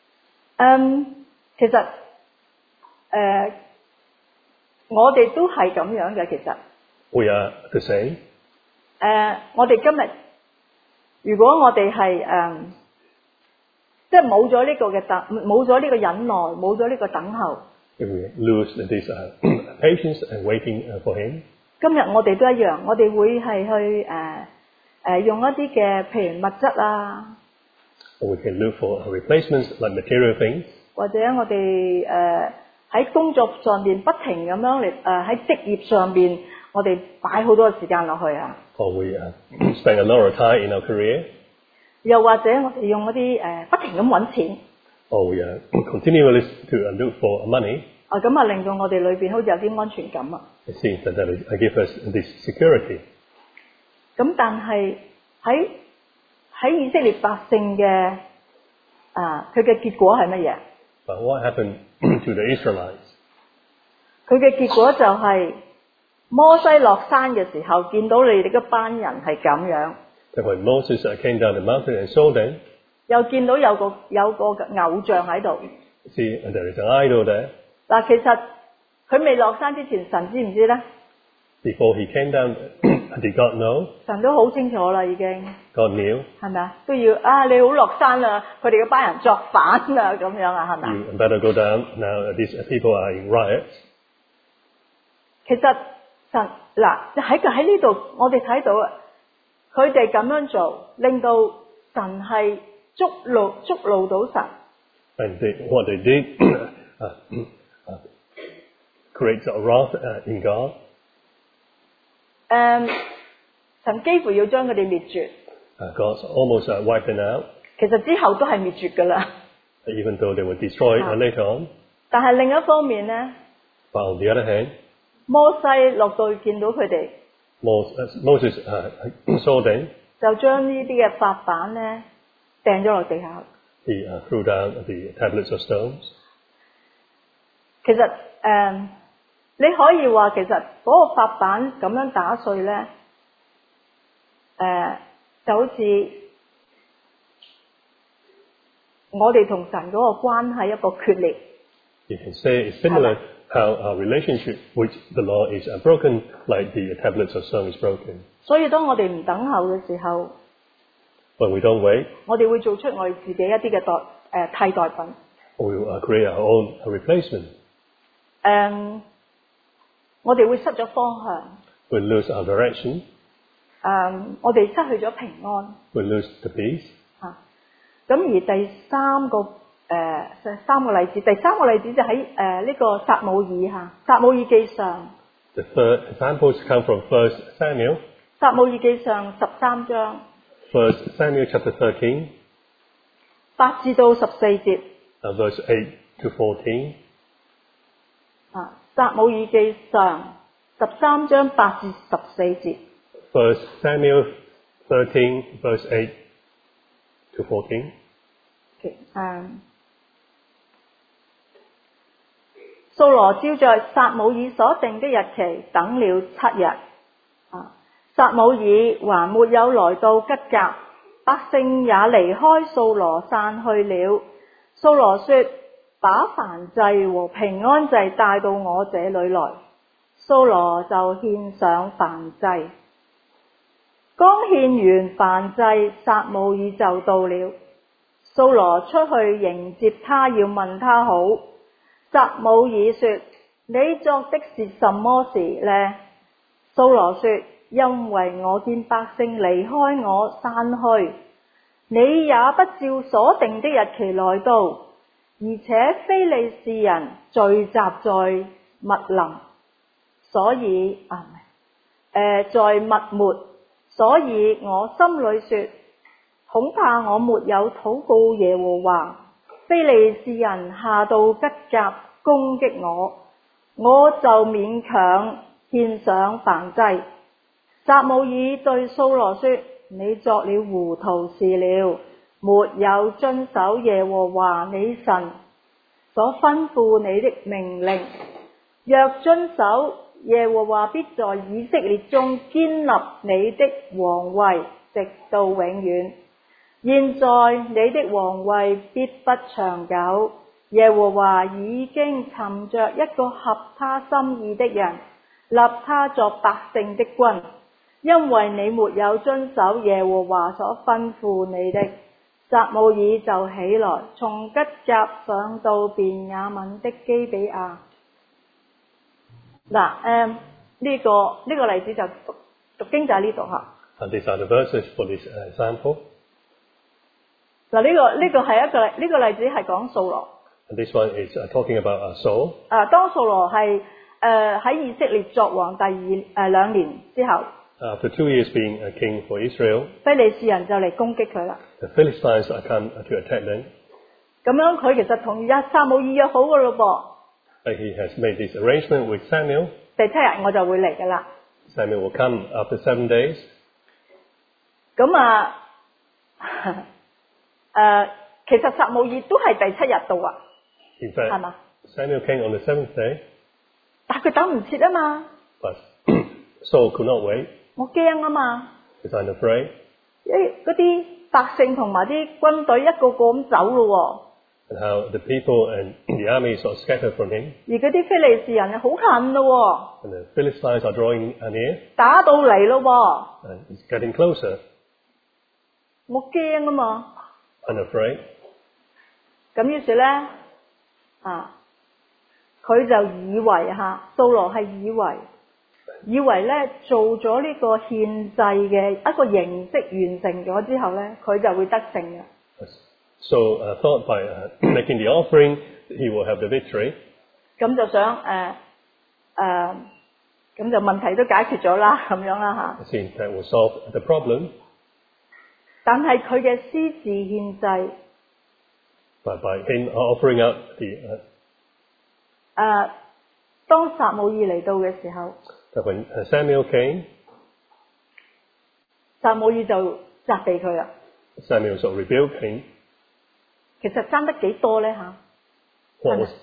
其實我哋都係咁樣嘅，其實。 We are the same. 我哋今日如果我哋係即係冇咗呢個嘅冇咗呢個忍耐，冇咗呢個等候。 If we lose this patience and waiting for Him. 今日我哋都一樣，我哋會係去用一啲嘅譬如物質啊， Or we can look for replacements like material things. 或者我哋喺工作上邊不停咁樣嚟喺職業上邊，我哋擺好多嘅時間落去啊。 Or we spend a lot of time in our career. 又或者我哋用嗰啲不停咁揾錢。 Or we continually to look for money. 咁啊令到我哋裏邊好似有啲安全感啊。 It seems that give us this security. 咁但係喺以色列百姓嘅佢嘅結果係乜嘢？ But what happened to the Israelites? 佢嘅結果就係摩西落山嘅時候，見到你哋嗰班人係咁樣。 That when Moses came down the mountain and saw them, 又見到有個偶像喺度。 see, there is an idol there. 嗱，其實佢未落山之前，神知唔知咧？ Before he came down, did God know? 神都好清楚啦，已經。 God knew. 係咪啊？都要你好落山啦，佢哋嗰班人作反啦，咁樣啊，係咪？ You better go down. Now these people are in riots. 其實神喺呢度，我哋睇到佢哋咁樣做，令到神係觸怒到神。 And what they did creates a wrath in God. 神幾乎要將佢哋滅絕。 God's almost wiped them out. 其實之後都係滅絕㗎啦。 Even though they were destroyed later on. 但係另一方面咧 But on the other hand, 摩西落到去見到佢哋， Moses saw them. 就將呢啲嘅法版咧掟咗落地下。 He threw down the tablets of stones. 其實你可以話其實嗰個法版咁樣打碎咧，就好似我哋同神嗰個關係一個決裂。 You can say it's similar how our relationship with the Lord is broken, like the tablets of stone is broken. 所以當我哋唔等候嘅時候， When we don't wait, 我哋會做出我哋自己一啲嘅替代品。 we will create our own replacement. 我哋會失咗方向。 We lose our direction. 我哋失去咗平安。 We lose the peace. 咁而第三個例子，就喺呢個撒母耳記上。 The third examples come from 1 Samuel. 撒母耳記上13章。 1 Samuel chapter 13. 8至到14節。 Verse 8 to 14. 撒母耳記上13章8至14節。 1 Samuel 13 verse 8 to 14. 掃羅照着撒母耳所定的日期等了7日。撒母耳還沒有來到吉甲，百姓也離開掃羅散去了。掃羅說：把燔祭和平安祭帶到我這裏來。掃羅就獻上燔祭。剛獻完燔祭，撒母耳就到了。掃羅出去迎接他，要問他好。撒母耳說：你作的是什麼事呢？掃羅說：因為我見百姓離開我散去，你也不照所定的日期來到，而且非利士人聚集在密林，所以在密抹，所以我心裏說，恐怕我沒有禱告耶和華，非利士人下到吉甲攻擊我，我就勉強獻上燔祭。撒母耳對掃羅說：你作了糊塗事了，沒有遵守耶和華你神所吩咐你的命令。若遵守， 耶和華必在以色列中堅立你的王位，直到永遠。現在你的王位必不長久，耶和華已經尋着一個合他心意的人，立他作百姓的君，因為你沒有遵守耶和華所吩咐你的。撒母耳就起來，從吉甲上到便雅憫的基比亞。嗱，呢個例子就讀經就喺呢度嚇。 And these are the verses for this example. 嗱，呢個係呢個例子係講掃羅。 And this one is talking about Saul. 當掃羅係喺以色列作王第2年之後， After 2 years being a king for Israel, 非利士人就嚟攻擊佢啦。 the Philistines come to attack them. 咁樣佢其實同撒母耳約好嘅咯噃。 He has made this arrangement with Samuel. 第7日我就會嚟噶啦。 Samuel will come after 7 days. 咁其實撒母耳都係第7日到啊。 In fact, 係嘛？ Samuel came on the 7th day, 但係佢等唔切啊嘛。 but Saul could not wait. 我驚啊嘛。 He's unafraid. 嗰啲百姓同埋啲軍隊一個個咁走咯 And how the people and the army sort of scattered from him. 喎，而嗰啲非利士人好近咯 And the Philistines are drawing near. 喎，打到嚟咯 And it's getting closer. 喎，我驚啊嘛。 Unafraid. 咁於是咧，佢就以為掃羅係以為咧做咗呢個獻祭嘅一個形式完成咗之後咧，佢就會得勝嘅。 So thought by making the offering, he will have the victory. 咁就想咁就問題都解決咗啦，咁樣啦 It seems that will solve the problem. 但係佢嘅私自獻祭， But by him offering up the, 當撒母耳嚟到嘅時候， that when Samuel came, 撒母耳就責備佢啦。 Samuel sort of rebuked him. 其實爭得幾多咧 What was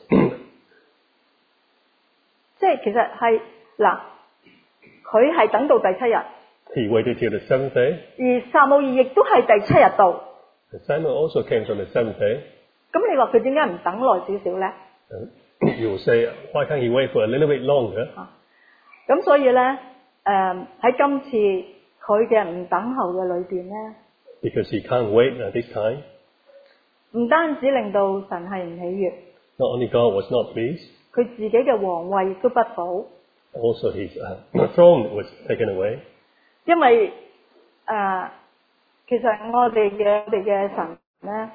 即係其實係嗱，佢係等到第7日， he waited till the 7th day. 而撒母耳亦都係第7日到。 And Samuel also came on the 7th day. 咁你話佢點解唔等耐少少咧？ You will say, why can't he wait for a little bit longer? 咁所以咧，喺今次佢嘅唔等候嘅裏邊咧， Because he can't wait at this time. 唔單止令到神係唔喜悅， Not only God was not pleased, 佢自己嘅皇位亦都不保， also his throne was taken away. 因為其實我哋嘅神咧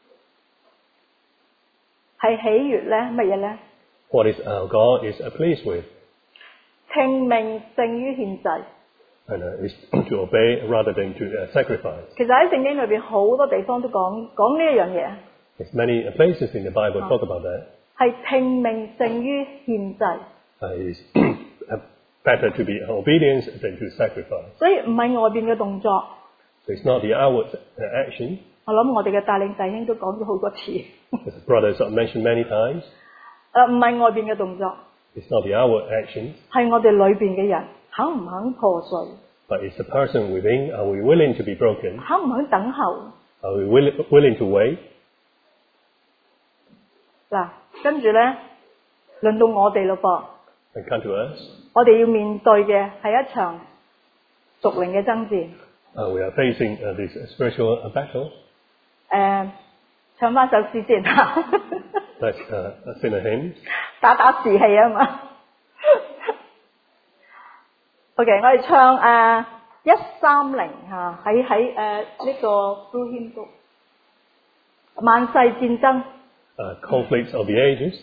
係喜悅咧乜嘢咧？ What is our God is pleased with, 聽命勝於獻祭。 and is to obey rather than to sacrifice. 其實喺聖經裏邊好多地方都講呢一樣嘢， There's many places in the Bible talk about that. 係聽命勝於獻祭， It's better to be obedient than to sacrifice. 所以唔係外邊嘅動作。 So it's not the outward action. 我諗我哋嘅帶領弟兄都講咗好多次， As brothers have mentioned many times, 唔係外邊嘅動作， it's not the outward actions, 係我哋裏邊嘅人肯唔肯破碎， but it's the person within. Are we willing to be broken? 肯唔肯等候？ Are we willing to wait? 嗱，跟住咧，輪到我哋咯噃， And come to us. 我哋要面對嘅係一場屬靈嘅爭戰。 We are facing this spiritual battle. 唱翻首詩先嚇， Let's sing a hymn. 打士氣啊嘛。OK， 我哋唱130嚇，喺呢個 Blue Hymn Book 萬世戰爭。 Conflicts of the ages.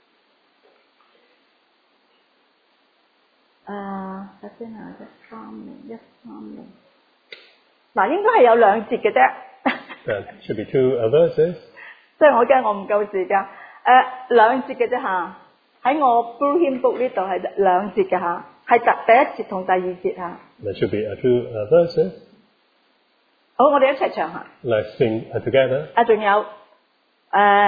首先130。嗱，應該係有2節嘅啫。 There should be 2 verses. 即係我驚我唔夠時間。2節嘅啫嚇，喺我 Blue Hymn Book 呢度係2節嘅嚇，係第1節同第2節嚇。 There should be 2 verses. 好，我哋一齊唱下。 Let's sing together. 仲有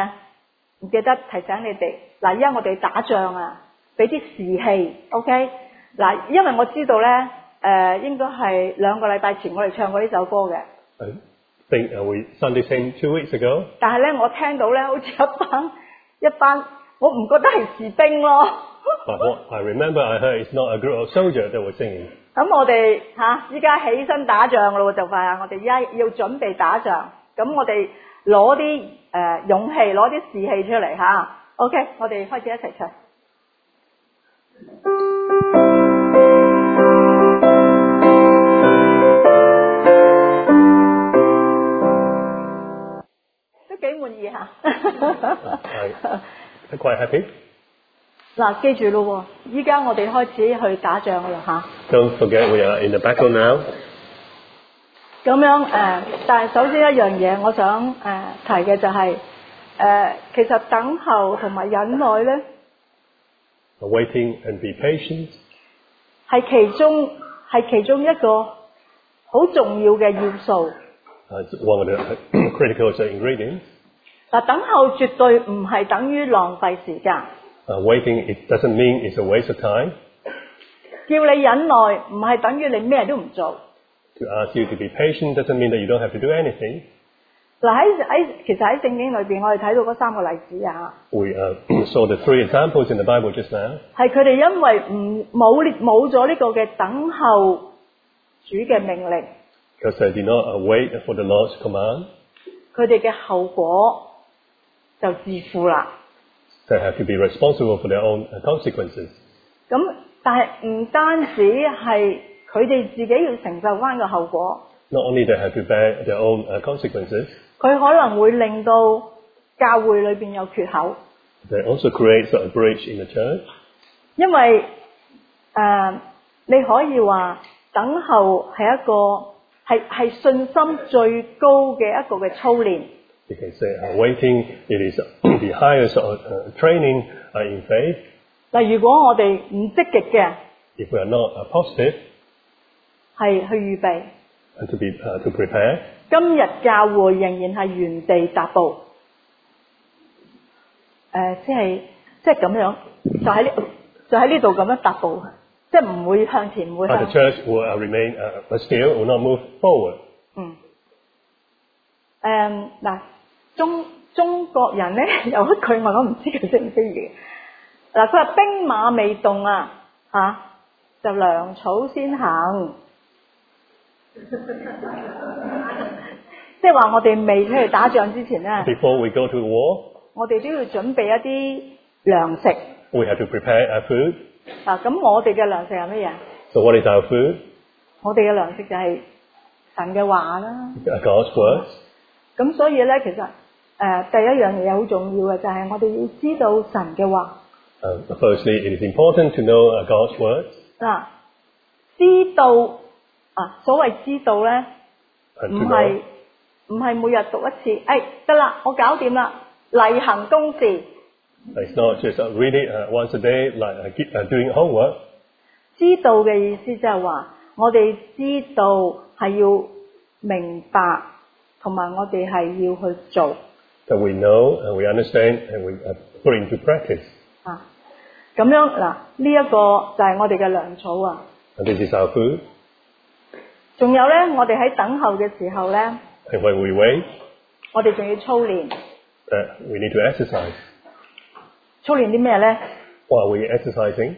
唔記得提醒你哋，嗱，依家我哋打仗啊，俾啲士氣 ，OK？ 嗱，因為我知道咧，應該係2個禮拜前我哋唱過呢首歌嘅。 I think we Sunday sang 2 weeks ago. 但係咧，我聽到咧，好似一班，我唔覺得係士兵咯。 But what I remember I heard it's not a group of soldiers that were singing. 咁我哋依家起身打仗咯，就快啊！我哋而家要準備打仗，咁我哋攞啲勇氣，攞啲士氣出嚟嚇。OK， 我哋開始一齊唱。都幾滿意嚇。 I'm quite happy. 嗱，記住咯喎，依家我哋開始去打仗噶啦嚇。 Don't forget we are in the battle now. 咁樣但係首先一樣嘢，我想提嘅就係其實等候同埋忍耐咧， Waiting and be patient. 係其中一個好重要嘅要素。 It's one of the critical ingredients. 嗱，等候絕對唔係等於浪費時間。 Waiting, it doesn't mean it's a waste of time. 叫你忍耐唔係等於你咩都唔做。 To ask you to be patient doesn't mean that you don't have to do anything. 嗱，其實喺聖經裏邊，我哋睇到嗰3個例子啊。 We saw the 3 examples in the Bible just now. 係佢哋因為冇咗呢個嘅等候主嘅命令， Because they did not wait for the Lord's command. 佢哋嘅後果就自負啦。 They have to be responsible for their own consequences. 咁但係唔單止係佢哋自己要承受翻個後果， Not only they have to bear their own consequences, 佢可能會令到教會裏邊有缺口， they also create a breach in the church. 因為你可以話等候係一個係信心最高嘅一個嘅操練。 You can say waiting, it is the highest training in faith. 嗱，如果我哋唔積極嘅， If we are not positive 係去預備， and to prepare, 今日教會仍然係原地踏步。即係咁樣，就喺呢度咁樣踏步，即係唔會向前，唔會 the 向。 church will remain still, will not move forward. 嗱，中國人咧有一句話我唔知佢識唔識嘅。嗱，佢話兵馬未動就糧草先行，即係話我哋未出去打仗之前咧， Before we go to war, 我哋都要準備一啲糧食。 we have to prepare our food. 咁我哋嘅糧食係乜嘢？ So what is our food? 我哋嘅糧食就係神嘅話啦。 God's words. 咁所以咧，其實第一樣嘢好重要嘅就係我哋要知道神嘅話。 Firstly, it is important to know God's words. 嗱，知道所謂知道咧， And 唔 to 係 know. 唔係每日讀一次，得啦，我搞掂啦，例行公事。 It's not just read it once a day like doing homework. 知道嘅意思即係話，我哋知道係要明白，同埋我哋係要去做。 That we know and we understand and we put into practice. 咁樣嗱，呢一個就係我哋嘅糧草啊。 And this is our food. 仲有咧，我哋喺等候嘅時候咧， And when we wait, 我哋仲要操練。 we need to exercise. 操練啲咩咧？ What are we exercising?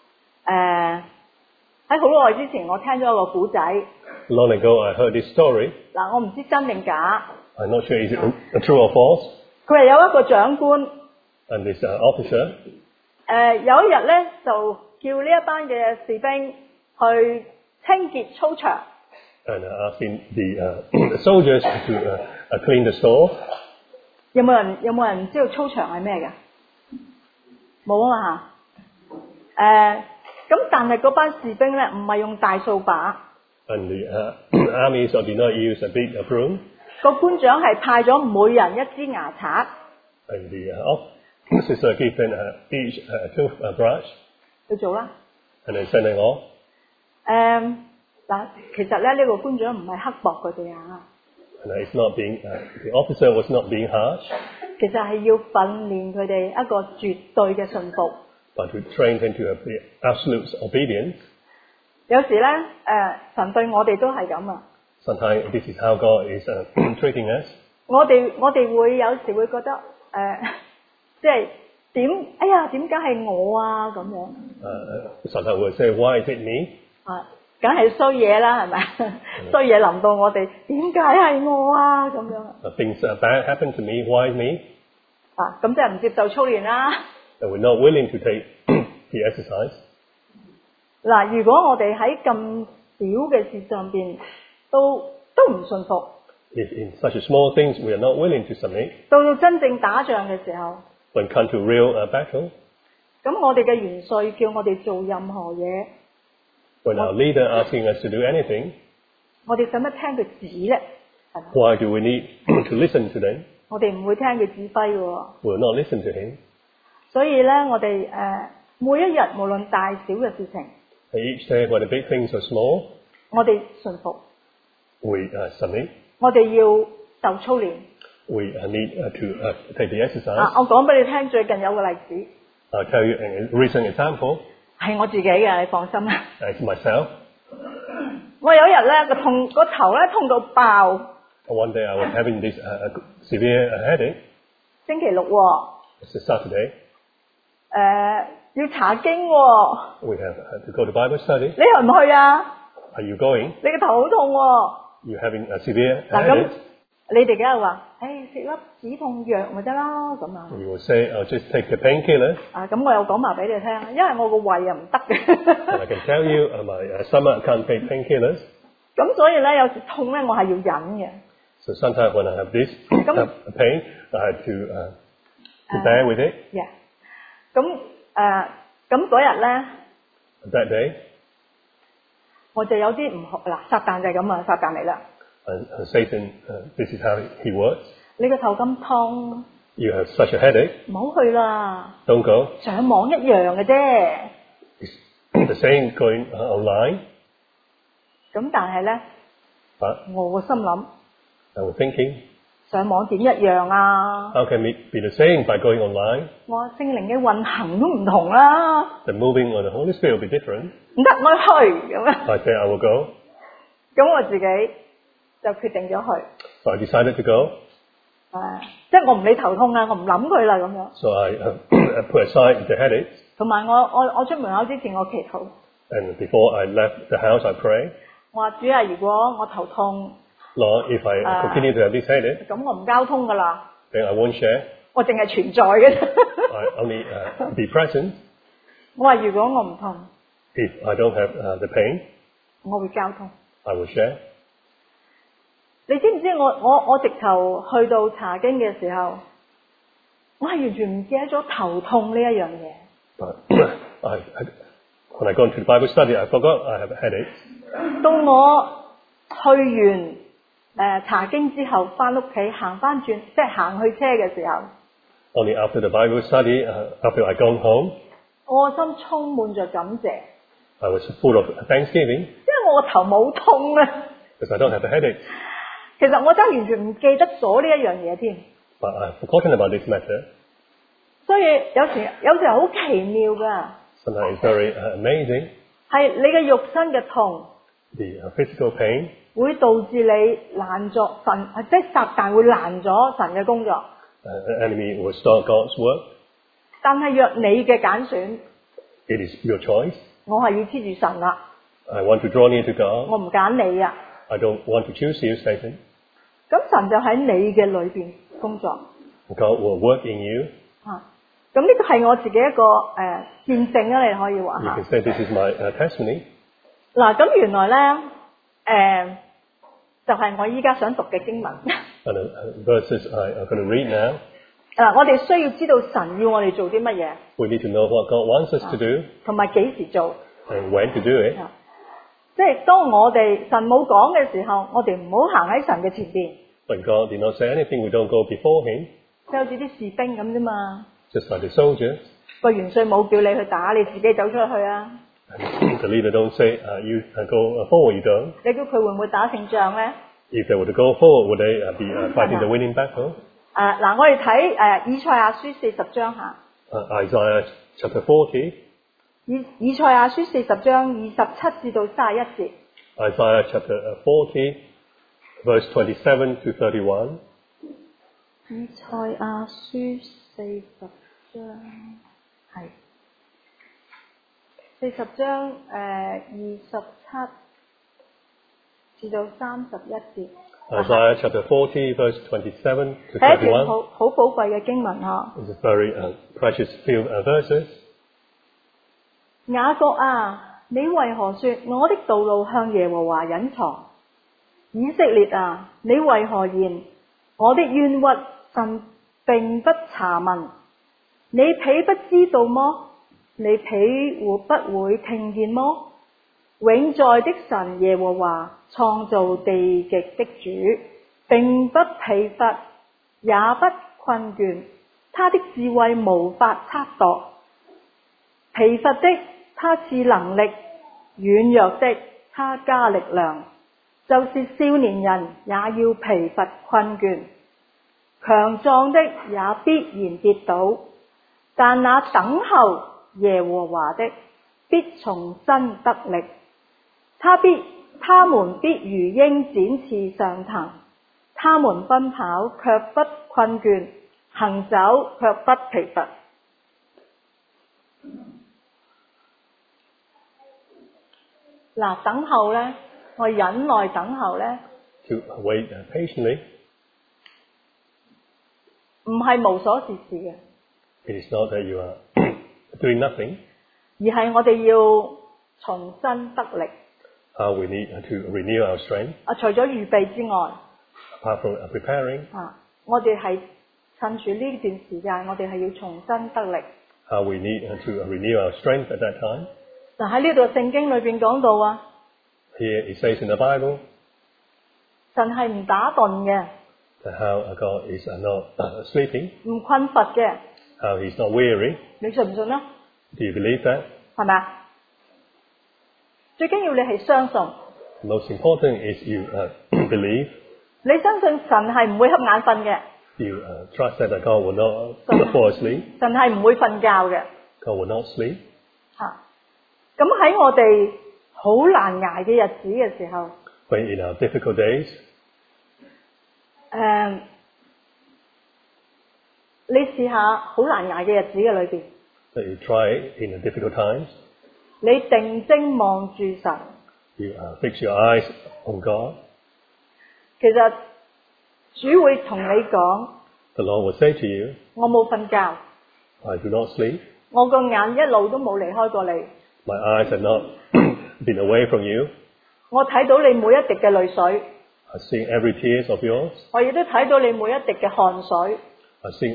喺好耐之前，我聽咗一個古仔。 Long ago, I heard this story. 嗱，我唔知真定假。 I'm not sure is it true or false. 佢係有一個長官， And this officer, 有一日咧就叫呢一班嘅士兵去清潔操場。 and asking the soldiers to clean the store. 有冇人知道操場係咩㗎？冇啊嘛嚇。咁但係嗰班士兵咧唔係用大掃把。 And the armies did not use a big broom. 個官長係派咗每人一支牙刷。 And the officer gave them each a toothbrush. 去做啦。 And then send them off. 嗱，其實咧呢個官長唔係刻薄佢哋啊。 And it's not being, the officer was not being harsh. 其實係要訓練佢哋一個絕對嘅信服。 but to train him to have the absolute obedience. 有時咧，神對我哋都係咁啊。 Sometimes this is how God is treating us. 我哋會有時會覺得即係點？哎呀，點解係我啊？咁樣。 Sometimes we'll say, why is it me? 梗係衰嘢啦，係咪？衰嘢臨到我哋，點解係我啊？咁樣。 Things bad happen to me, why me? 咁即係唔接受操練啦。 And we're not willing to take the exercise. 嗱，如果我哋喺咁小嘅事上邊都唔信服， If in such a small things we are not willing to submit, 到真正打仗嘅時候， when come to real battle, 咁我哋嘅元帥叫我哋做任何嘢， when our leader asking us to do anything, 我哋使乜聽佢指咧？係咪？ why do we need to listen to them? 我哋唔會聽佢指揮喎。 We'll not listen to him. 所以咧，我哋每一日無論大小嘅事情， Each day, whether big things or small, 我哋順服， we submit. 我哋要受操練。 We need to take the exercise. 我講俾你聽，最近有個例子， I'll tell you a recent example. 係我自己嘅，你放心啦。 It's myself. 我有一日咧個頭咧痛到爆， One day I was having this severe headache. 星期六喎， It's a Saturday. 要查經喎， We have to go to Bible study. 你去唔去啊？ Are you going? 你個頭好痛喎。 You're having a severe 嗱咁 headache. 你哋梗係話，食粒止痛藥咪得啦咁啊。 You will say, I'll just take the painkillers. 咁我又講埋俾你聽，因為我個胃又唔得嘅。 And I can tell you my stomach can't take painkillers. 咁所以咧，有時痛咧，我係要忍嘅。 So sometimes when I have this pain, I have to bear with it. Yeah. 咁嗰日咧， That day, 我就有啲唔好嗱，撒旦就係咁啊，撒旦嚟啦。 and Satan, this is how he works. 你個頭咁痛， You have such a headache, 唔好去啦， don't go. 上網一樣嘅啫。 It's the same going online. 咁但係咧， But 我個心諗， I was thinking, 上網點一樣啊？ how can it be the same by going online? 我話聖靈嘅運行都唔同啦， The moving on the Holy Spirit will be different. 唔得，我去咁啊。 I say I will go. 咁我自己就決定咗去。 So I decided to go. 即係我唔理頭痛啊，我唔諗佢啦咁樣。 So I put aside the headache. 同埋我出門口之前我祈禱， And before I left the house, I pray, 我話主啊，如果我頭痛， Lord, if I continue to have this headache, 咁我唔交通噶啦， then I won't share. 我淨係存在嘅啫。 I only be present. 我話如果我唔痛， If I don't have the pain, 我會交通。 I will share. 你知唔知我直頭去到查經嘅時候，我係完全唔記得咗頭痛呢一樣嘢。 But when I go into the Bible study, I forgot I have a headache. 到我去完查經之後，翻屋企行翻轉，即係行去車嘅時候， Only after the Bible study, after I gone home, 我個心充滿着感謝， I was full of thanksgiving 因為我個頭冇痛啊。 because I don't have a headache. 其實我真係完全唔記得咗呢一樣嘢添， But I've forgotten about this matter. 所以有時好奇妙㗎， Sometimes it's very amazing. 係你嘅肉身嘅痛 The physical pain 會導致你攔咗神，即係撒旦會攔咗神嘅工作。 the enemy will start God's work. 但係若你嘅揀選， It is your choice. 我係要黐住神啦， I want to draw near to God. 我唔揀你啊。 I don't want to choose you, Satan. 咁神就喺你嘅裏邊工作。 God will work in you. 咁呢個係我自己一個見證啦，你可以話 You 下。 can say this is my testimony. 嗱，咁原來咧就係我依家想讀嘅經文。 And the verses I'm going to read now. 嗱，我哋需要知道神要我哋做啲乜嘢， We need to know what God wants us to do 同埋幾時做。 and when to do it. 即係當我哋神冇講嘅時候，我哋唔好行喺神嘅前邊， When God did not say anything, we don't go before Him. 就好似啲士兵咁啫嘛。 Just like the soldiers. 個元帥冇叫你去打，你自己走出去啊！ And the leader don't say, you go forward, you don't. 你叫佢會唔會打勝仗咧？ If they were to go forward, would they be fighting the winning battle? 嗱，我哋睇以賽亞書40章下， Isaiah chapter 40, 以賽亞書40章27至到31節。 Isaiah chapter 40, verse 27 to 31. 以賽亞書40章係40章27至到31節。 Isaiah chapter 40, verse 27 to 係一段 31. 好寶貴嘅經文呵。 It's a very precious few verses. 雅各啊，你為何說我的道路向耶和華隱藏？以色列啊，你為何言我的冤屈神並不查問？你豈不知道麼？你豈不會聽見麼？永在的神耶和華創造地極的主，並不疲乏，也不困倦，他的智慧無法測度。疲乏的他賜能力，軟弱的他加力量，就是少年人也要疲乏困倦，強壯的也必然跌倒，但那等候耶和華的必重新得力，他們必如鷹展翅上騰，他們奔跑卻不困倦，行走卻不疲乏。嗱，等候呢，我忍耐等候呢， To wait patiently. 唔係無所事事嘅， It is not that you are doing nothing. 而係我哋要重新得力。 We need to renew our strength. 除咗預備之外， Apart from preparing, 我哋係趁住呢段時間，我哋係要重新得力。 we need to renew our strength at that time. 嗱，喺呢度聖經裏邊講到啊， Here it says in the Bible 神係唔打盹嘅， that how God is not sleeping, 唔困乏嘅， how He's not weary. 你信唔信啊？ Do you believe that? 係咪啊？最緊要你係相信， Most important is you believe. 你相信神係唔會瞌眼瞓嘅， You trust that God will not fall asleep. 神係唔會瞓覺嘅。 God will not sleep. 咁喺我哋好難捱嘅日子嘅時候， When in our difficult days, 你試下好難捱嘅日子嘅裏邊， that you try in the difficult times, 你定睛望住神， you fix your eyes on God. 其實主會同你講， The Lord will say to you, 我冇瞓覺， I do not sleep. 我個眼一路都冇離開過你， My eyes have not been away from you. 我睇到你每一滴嘅淚水， I've seen every tears of yours. 我亦都睇到你每一滴嘅汗水， I've seen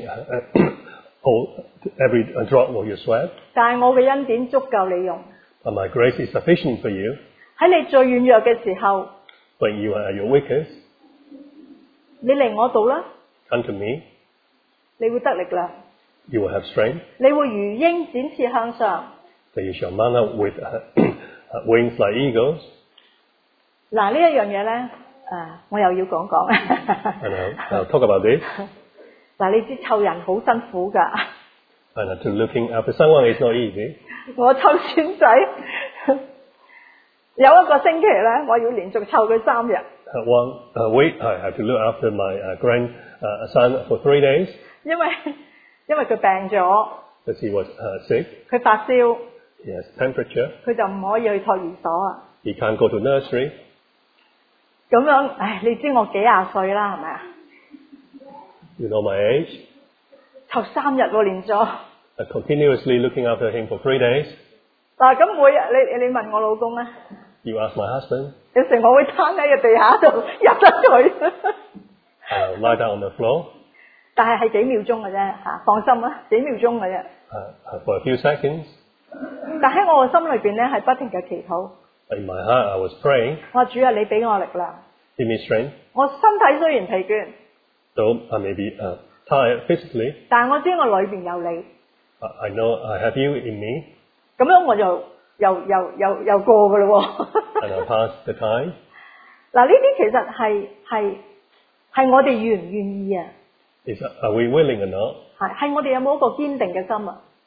every drop of your sweat. 但係我嘅恩典足夠你用。 But my grace is sufficient for you. 喺你最軟弱嘅時候， When you are at your weakest, 你嚟我度啦， come to me. 你會得力量， You will have strength. 你會如鷹展翅向上。 That you shall mount up with wings like eagles. 嗱，呢一樣嘢咧，我又要講講。 And I'll talk about this. 嗱，你知湊人好辛苦㗎。 And to looking after someone is not easy. 我湊孫仔，有一個星期咧，我要連續湊佢3日， One week I have to look after my grandson for 3 days 因為佢病咗， because he was sick. 佢發燒， He has temperature. 佢就唔可以去托兒所啊。 He can't go to nursery. 咁樣，唉，你知我幾廿歲啦，係咪啊？ You know my age. 湊3日喎，連咗。 Continuously looking after him for 3 days. 嗱，咁每日你問我老公咧， You ask my husband. 有時我會攤喺個地下度入得佢， I'll lie down on the floor 但係幾秒鐘嘅啫嚇，放心啦，幾秒鐘嘅啫。 for a few seconds. 但喺我個心裏邊咧係不停嘅祈禱。 In my heart, I was praying, 我話主啊，你俾我力量。 give me strength. 我身體雖然疲倦， Though I may be tired physically, 但係我知我裏邊有你。 I know I have you in me, 咁樣我就又過㗎咯喎。 and I'll pass the time. 嗱，呢啲其實係我哋願唔願意啊？ Are we willing or not? 係我哋有冇一個堅定嘅心啊？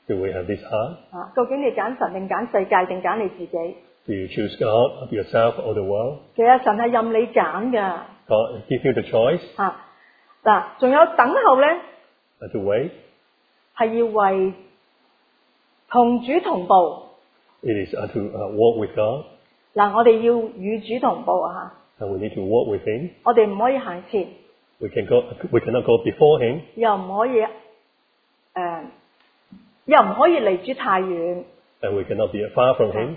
Do we have this heart? 啊，究竟你揀神定揀世界定揀你自己？ Do you choose God, yourself, or the world? 其實神係任你揀㗎。 God give you the choice 嚇嗱，仲有等候咧， to wait. 係要為同主同步。 It is to walk with God, 嗱，我哋要與主同步啊！ and we need to walk with Him. 我哋唔可以行前， We cannot go before Him, 又唔可以又唔可以離主太遠。 and we cannot be far from Him.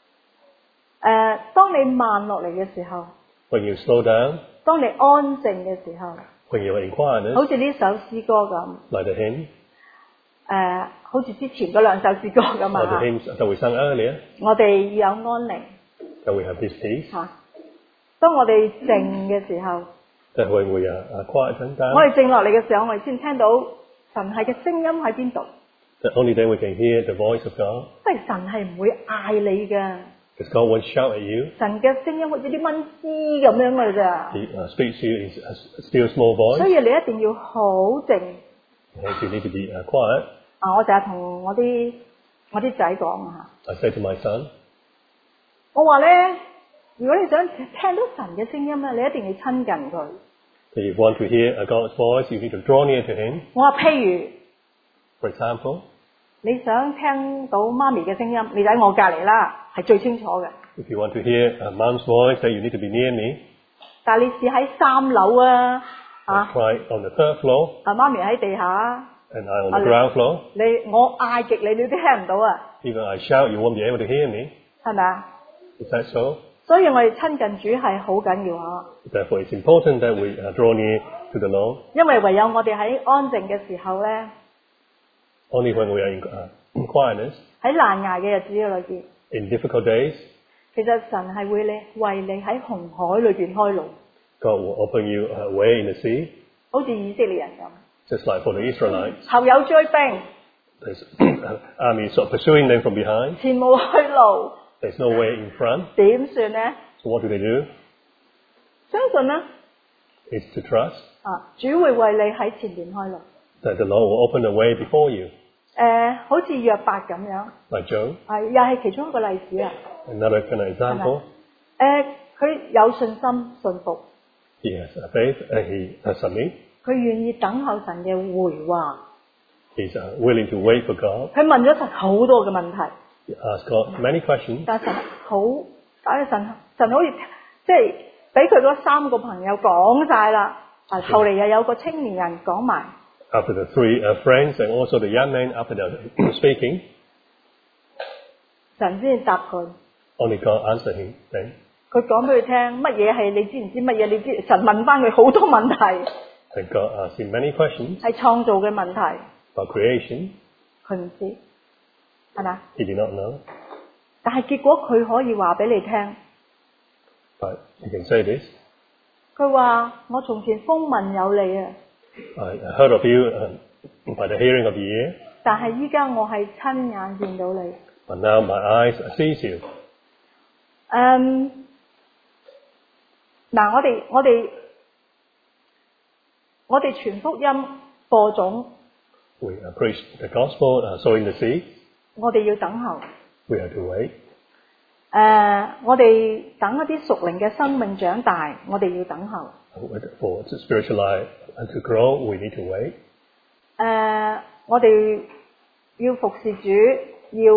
當你慢落嚟嘅時候， When you slow down, 當你安靜嘅時候， when you are in quietness, 好似呢首詩歌咁， like the hymn, 好似之前嗰兩首詩歌咁 or the 啊， hymns that we sang earlier, 我哋要有安寧 that we have this peace. 嚇。當我哋靜嘅時候， That when we are quiet and 我 down, 哋靜落嚟嘅時候，我哋先聽到神係嘅聲音喺邊度。 that only then we can hear the voice of God. 因為神係唔會嗌你㗎， Because God won't shout at you. 神嘅聲音好似啲蚊滋咁樣㗎咋， He speaks to you in a still small 所 voice. 以你一定要好靜。 And you need to be quiet. 我成日同我啲仔講啊 I say to my son, 我話咧，如果你想聽到神嘅聲音咧，你一定要親近佢。 if you want to hear God's voice, you need to draw near to Him. 我話譬如 For example, 你想聽到媽咪嘅聲音，你就喺我隔離啦，係最清楚嘅。 if you want to hear Mom's voice, then you need to be near me. 但係你試喺3樓啊， Try on the third floor, 媽咪喺地下， and I on the ground floor. 我嗌極你都聽唔到啊， Even I shout, you won't be able to hear me. 係咪啊？ Is that so? 所以我哋親近主係好緊要啊， Therefore, it's important that we draw near to the Lord. 因為唯有我哋喺安靜嘅時候咧， Only when we are in quietness, 喺難捱嘅日子裏邊， in difficult days, 其實神係會為你喺紅海裏邊開路， God will open you a way in the sea, 好似以色列人咁， just like for the Israelites. 後有追兵， There's armies sort of pursuing them from behind. 前無去路， There's no way in front. 點算呢？ So what do? 相信呢， It's to trust 主會為你喺前邊開路。 that the Lord will open a way before you. 好似約伯咁樣， Like Job, 又係其中一個例子啊。 another kind of example. 佢有信心信服， He has faith and he submits. 佢願意等候神嘅回話。 He's willing to wait for God. 佢問咗神好多嘅問題， He asks God many questions. 但係神好似即係俾佢嗰3個朋友講晒啦。後嚟又有個青年人講埋， After the 3 friends and also the young man, after they're speaking, 神先答佢。 only God answered him then. 佢講俾佢聽乜嘢係你知唔知乜嘢？你知神問翻佢好多問題， And God asked him many questions 係創造嘅問題， about creation. 佢唔知係咪？ He did not know. 但係結果佢可以話俾你聽， But he can say this. 佢話我從前風聞有你啊， I heard of you by the hearing of the ear. 但係依家我係親眼見到你。 But now my eyes sees you. 嗱，我哋傳福音播種， We preach the gospel, sowing the seed. 我哋要等候。 We have to wait. 我哋等一啲屬靈嘅生命長大，我哋要等候。 For spiritual life to grow, we need to wait. 我哋要服侍主，要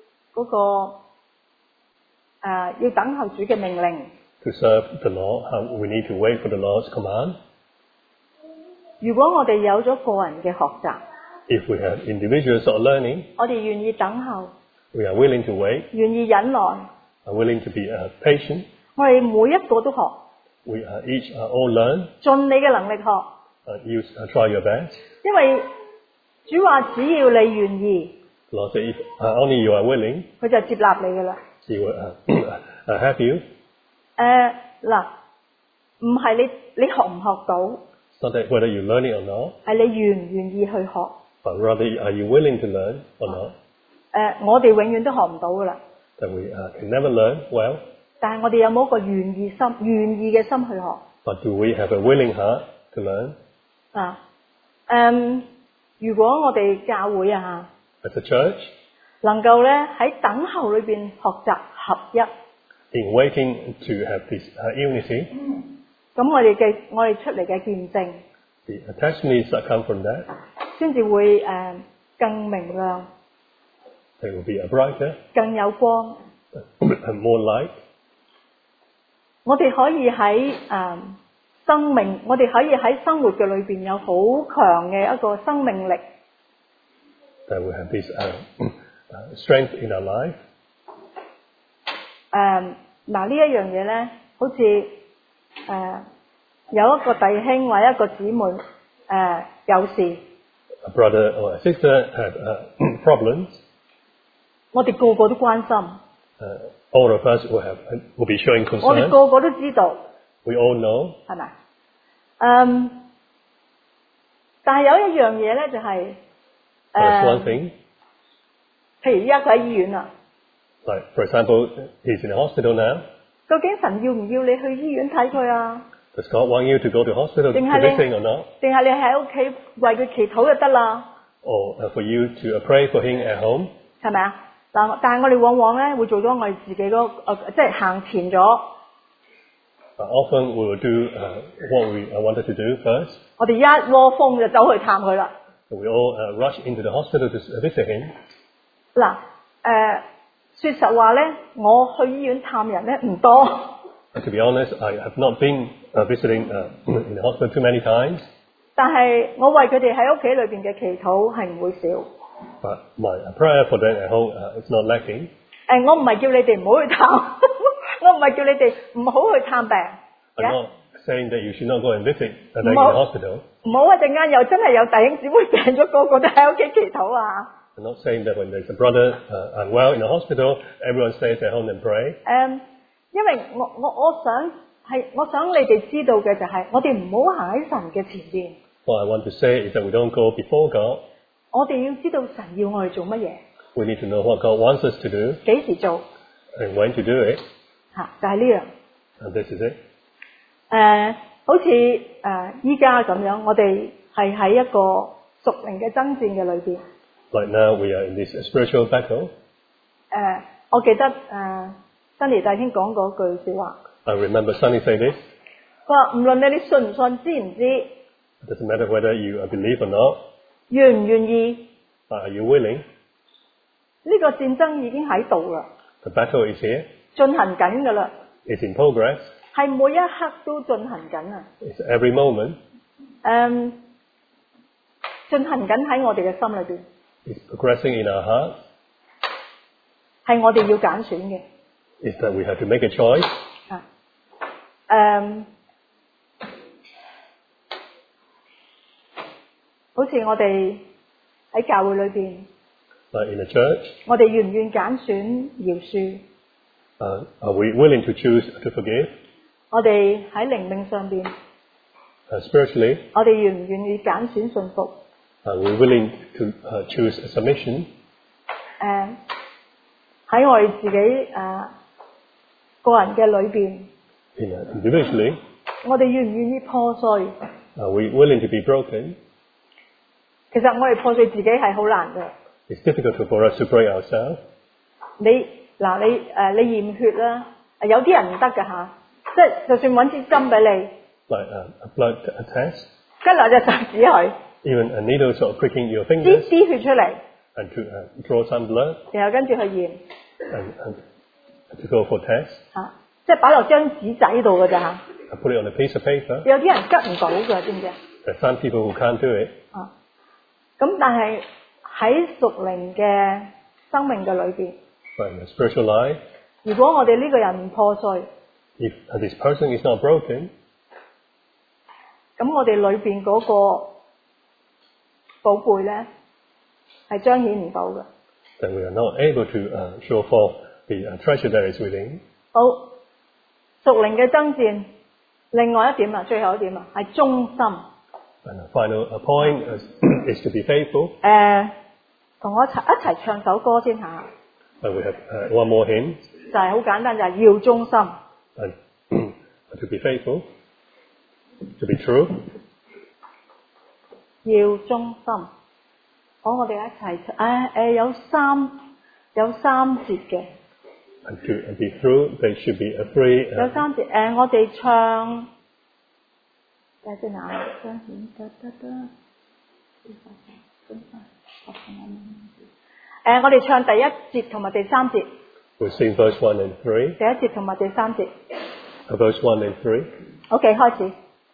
要等候主嘅命令。 To serve the Lord, we need to wait for the Lord's command. 如果我哋有咗個人嘅學習， If we have individuals sort of learning, 我哋願意等候， we are willing to wait, 願意忍耐， are willing to be patient. 我哋每一個都學， We each all learn. 盡你嘅能力學。 You try your best. 因為主話只要你願意， The Lord said, if only you are willing, 佢就接納你噶啦。 He will have you. 嗱，唔係你學唔學到， It's not that whether you learn it or not, 係你願唔願意去學。 but rather are you willing to learn or not. 我哋永遠都學唔到噶啦， That we can never learn well, 但係我哋有冇一個願意嘅心去學？ but do we have a willing heart to learn? 如果我哋教會 As a church, 能夠咧喺等候裏邊學習合一。 in waiting to have this unity, 咁我哋出嚟嘅見證， the testimonies that come from that, 先至會更明亮、 they will be brighter 更有光。 and more light. 我哋可以喺我哋可以喺生活嘅裏邊有好強嘅一個生命力。 That we have this strength in our life. 嗱呢一樣嘢咧，好似有一個弟兄或者一個姊妹有事， A brother or a sister had problems. 我哋個個都關心， All of us will be showing 我哋 concern. 個個都知道， We all know. 係咪？但係有一樣嘢咧，就係 That's one thing. 譬如依家佢喺醫院啦， Like, for example, he's in the hospital now. 究竟神要唔要你去醫院睇佢啊？ Does God want you to go to hospital to 定係你 visit or not? 定係你喺屋企為佢祈禱就得啦？ Or for you to pray for him at home? 係咪啊？但係我哋往往咧會做咗我哋自己即係行前咗。 Often we will do what we wanted to do first. 我哋一窩蜂就走去探佢啦。 So we all rush into the hospital to visit him. 嗱，說實話咧，我去醫院探人咧唔多， And to be honest, I have not been visiting in the hospital too many times. 但係我為佢哋喺屋企裏邊嘅祈禱係唔會少。 But my prayer for them at home is not lacking. 我唔係叫你哋唔好去探，我唔係叫你哋唔好去探病。 I'm not saying that you should not go and visit them in the No. hospital. 唔好一陣間又真係有弟兄姊妹病咗，個個都喺屋企祈禱啊！ I'm not saying that when there's a brother unwell in the hospital, everyone stays at home and pray. 因為我想你哋知道嘅就係，我哋唔好行喺神嘅前邊。 What I want to say is that we don't go before God. 我哋要知道神要我哋做乜嘢， We need to know what God wants us to do 幾時做 and when to do it. 就係呢樣。 And this is it. 好似依家咁樣，我哋係喺一個屬靈嘅爭戰嘅裏邊。 Like now, we are in this spiritual battle. 我記得新尼弟兄講嗰句説話， I remember Sunny say this. 佢話無論你信唔信、知唔知、 It doesn't matter whether you believe or not. 願唔願意， Are you willing? 呢個戰爭已經喺度啦， The battle is here. 進行緊㗎啦， It's in progress. 係每一刻都進行緊啊！ It's every moment. 進行緊喺我哋嘅心裏邊， It's progressing in our hearts. 係我哋要揀選嘅。 Is that we have to make a choice. 好似我哋喺教會裏邊， Like in the church, 我哋願唔願揀選饒恕？ are we willing to choose to forgive? 我哋喺靈命上邊， Spiritually, 我哋願唔願意揀選信服？ are we willing to choose submission? 喺我哋自己個人嘅裏邊， Individually, 我哋願唔願意破碎？ are we willing to be broken? 其實我哋破碎自己係好難嘅。 It's difficult for us to break ourselves. 你驗血啦，有啲人唔得㗎嚇，即係就算揾支針俾你， Like a blood test, 跟攞隻手指佢， even a needle sort of pricking your 支 fingers 血出嚟， and to draw some blood 然後跟住去驗 and to go for tests. 嚇，即係擺落張紙仔度㗎咋嚇。 I put it on a piece of paper. 有啲人吉唔到㗎，知唔知啊？ There's some people who can't do it. 咁但係喺屬靈嘅生命嘅裏邊， But in the spiritual life, 如果我哋呢個人唔破碎， if this person is not broken, 咁我哋裏邊嗰個寶貝咧係彰顯唔到嘅。 then we are not able to show forth the treasure that is within. 好，屬靈嘅爭戰，另外一點啊，最後一點啊，係忠心。 And the final point is to be faithful. 同我一齊唱首歌先下， And we have one more hymn. 就係好簡單，就係要忠心。 And to be faithful, to be true, 要忠心。 我哋一齊唱，有三節嘅， And to be through, they should be a free. 有三節，我哋唱，睇先啊，彰顯我哋唱第一節同埋第三節， We'll sing verse 1 and 3. 第一節同埋第三節。 Verse 1 and 3. OK， 開始。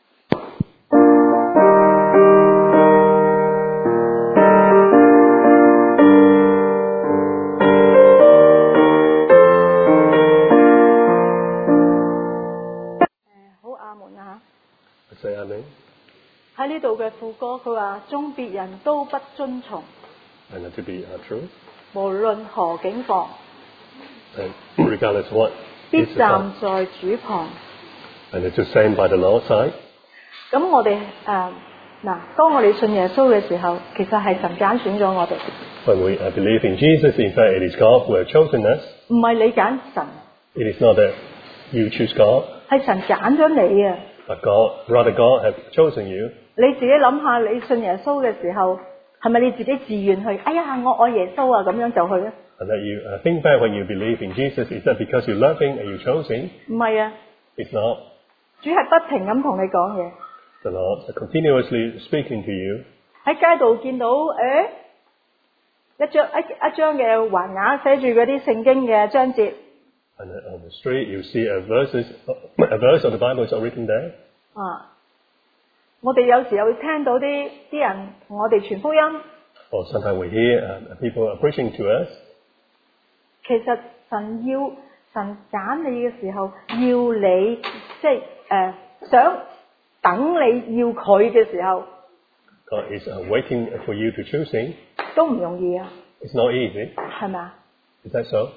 好阿門啊！ Say amen. 喺呢度嘅副歌，佢話：眾別人都不遵從， And to be true. 無論何境況， And regardless what. 必 is the 站 time. 在主旁。 And to stand by the Lord's side. 咁我哋當我哋信耶穌嘅時候，其實係神揀選咗我哋， When we believe in Jesus, in fact, it is God who has chosen us. 唔係你揀神， It is not that you choose God, 係神揀咗你啊！ but rather God has chosen you. 你自己諗下，你信耶穌嘅時候，係咪你自己自願去？哎呀，我愛耶穌啊，咁樣就去啊？ And that you think back when you believe in Jesus, is that because you love Him and you chose Him? 唔係啊， It's not. 主係不停咁同你講嘢。 The Lord is continuously speaking to you. 喺街度見到一張嘅橫額寫住嗰啲聖經嘅章節， And on the street, you see a verse of the Bible is written there. 我哋有時候會聽到啲人同我哋傳福音。 Or sometimes we hear people are preaching to us. 其實神揀你嘅時候，要你即係想等你要佢嘅時候， God is waiting for you to choose Him. 都唔容易啊， It's not easy. 係咪啊？ Is that so?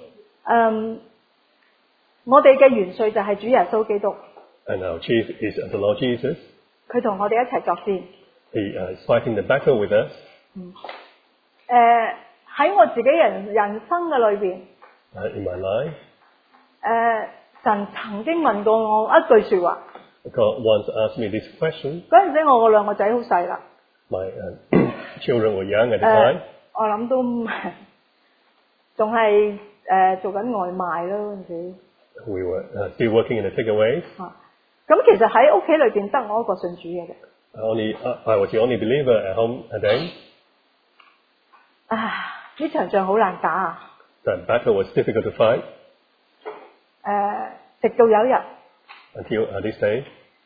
我哋嘅元帥就係主耶穌基督， And our chief is the Lord Jesus. 佢同我哋一齊作戰。 He is fighting the battle with us. 喺我自己人生嘅裏邊， In my life, 神曾經問過我一句説話。 God once asked me this question. 嗰陣時我個兩個仔好細啦， My children were young at the time. 我諗都仲係做緊外賣咯嗰陣時。 We were still working in the takeaways. 咁其實喺屋企裏邊得我一個信主嘅啫。 I was the only believer at home then. 呢場仗好難打啊！ The battle was difficult to fight 直到有一日， until this day.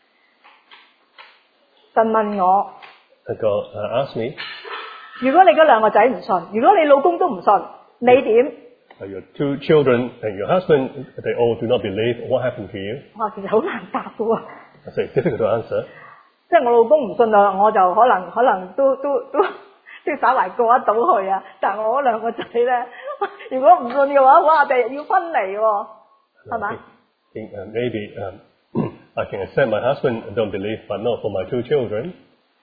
神問我： And God asked me, 如果你嗰兩個仔唔信，如果你老公都唔信，你點？ your 2 children and your husband, they all do not believe. What happened to you? 我話其實好難答嘅喎， I said, it's difficult to answer. 即係我老公唔信啊，我就可能都即係稍為過得到去啊。但係我嗰兩個仔咧，如果唔信嘅話，哇！哋要分離喎，係嘛？ Maybe I can accept my husband and don't believe, but not for my 2 children.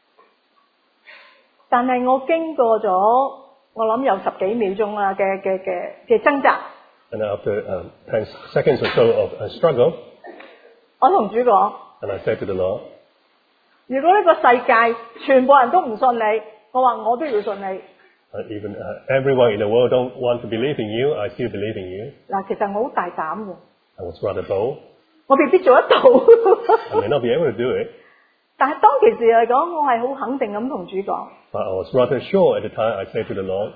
但係我經過咗，我諗有10幾秒鐘啦嘅掙扎。 And after 10 seconds or so of struggle, 我同主講： and I said to the Lord, 如果呢個世界全部人都唔信你，我話我都要信你。 even everyone in the world don't want to believe in you, I still believe in you. 嗱，其實我好大膽嘅， I was rather bold. 我未必做得到。 I may not be able to do it, 但係當其時嚟講，我係好肯定咁同主講。 but I was rather sure at the time. I said to the Lord,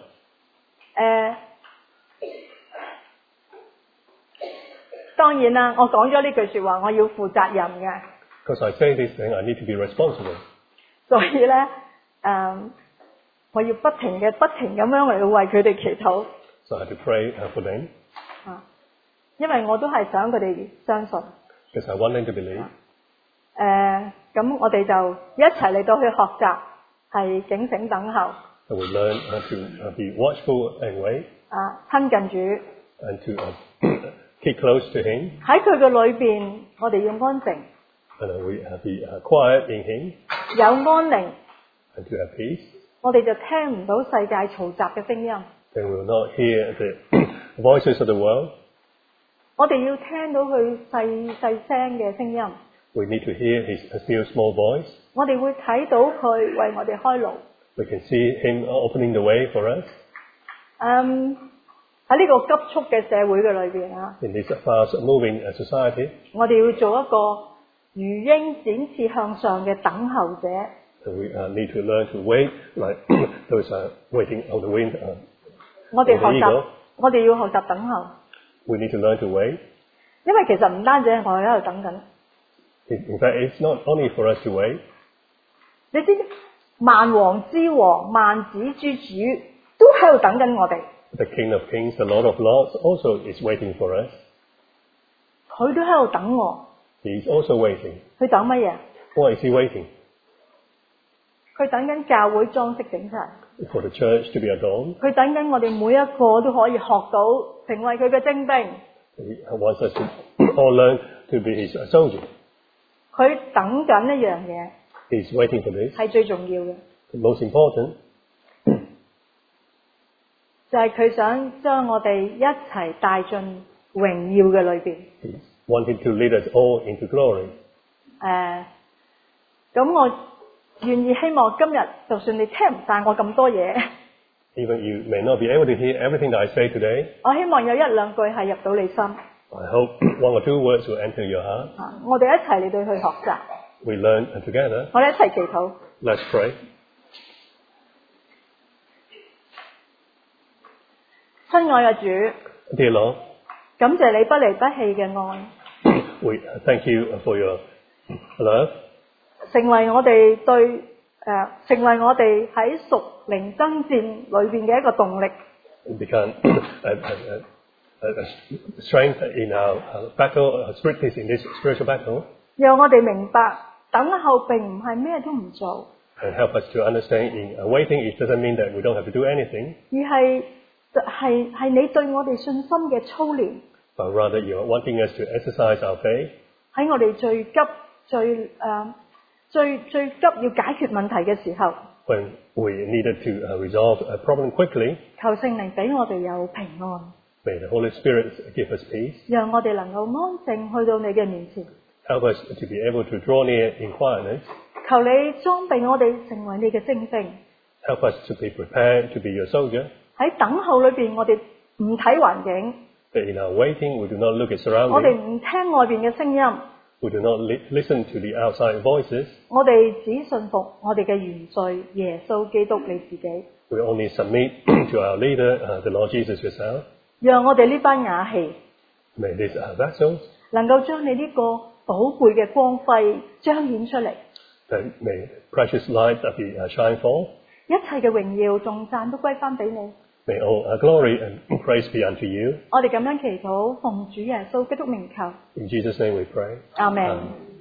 當然啦，我講咗呢句説話，我要負責任嘅。 because I say this thing, I need to be responsible. 所以咧，我要不停咁樣嚟為佢哋祈禱。 So I had to pray for them, 因為我都係想佢哋相信。 because I want them to believe. 咁我哋就一齊嚟到去學習，係警醒等候。 So we learn to be watchful and wait, 親近主。 and to keep close to Him, 喺佢嘅裏邊，我哋要安靜， and we be quiet in Him, 有安寧， and to have peace. 我哋就聽唔到世界嘈雜嘅聲音。 Then we will not hear the voices of the world. 我哋要聽到佢細聲嘅聲音， We need to hear His still small voice. 我哋會睇到佢為我哋開路， We can see Him opening the way for us 喺呢個急速嘅社會嘅裏邊啊， in this fast-moving society. 我哋要做一個如鷹展翅向上嘅等候者。 So we need to learn to wait, like those waiting on the wind. 我哋 on the 學 eagle. 習，我哋要學習等候， We need to learn to wait. 因為其實唔單止係我哋喺度等緊， In fact, it's not only for us to wait. 你知唔知萬王之王、萬子之主都喺度等緊我哋， The King of Kings, the Lord of Lords, also is waiting for us. 佢都喺度等我。 He is also waiting. 佢等乜嘢？ Why is He waiting? 佢等緊教會裝飾整齊， For the church to be adorned. 佢等緊我哋每一個都可以學到，成為佢嘅精兵。 He wants us to all learn to be His soldier. 佢等緊一樣嘢 He's waiting for this. 係最重要嘅， The most important 就係佢想將我哋一齊帶進榮耀嘅裏邊。 is wanting to lead us all into glory. 咁我願意希望今日就算你聽唔晒我咁多嘢， Even you may not be able to hear everything that I say today, 我希望有一兩句係入到你心。 I hope one or two words will enter your heart. 我哋一齊嚟到去學習， We learn together. 我哋一齊祈禱。 Let's pray. 親愛嘅主， Dear Lord, 感謝你不離不棄嘅愛， we thank you for your love. 成為我哋成為我哋喺屬靈爭戰裏邊嘅一個動力。 It become a strength in our battle, strictness in this spiritual battle, 讓我哋明白等候並唔係咩都唔做， and help us to understand in waiting, it doesn't mean that we don't have to do anything, 而係你對我哋信心嘅操練。 but rather you are wanting us to exercise our faith 喺我哋最急、最急要解決問題嘅時候， when we needed to resolve a problem quickly. 求聖靈俾我哋有平安， May the Holy Spirit give us peace. 讓我哋能夠安靜去到你嘅面前。 Help us to be able to draw near in quietness. 求你裝備我哋成為你嘅精兵。 Help us to be prepared to be your soldier. 喺等候裏邊，我哋唔睇環境， That in our waiting, we do not look at 我哋 surroundings. 唔聽外邊嘅聲音， We do not listen to the outside voices. 我哋只信服我哋嘅元帥耶穌基督你自己。 We only submit to our leader, the Lord Jesus yourself. 讓我哋呢班瓦器 May these vessels, 能夠將你呢個寶貝嘅光輝彰顯出嚟， that may precious light that be shine forth. 一切嘅榮耀頌讚都歸翻俾你。 May all glory and praise be unto you. 我哋咁樣祈禱，奉主耶穌基督名求， In Jesus' name we pray. 阿門。 Amen.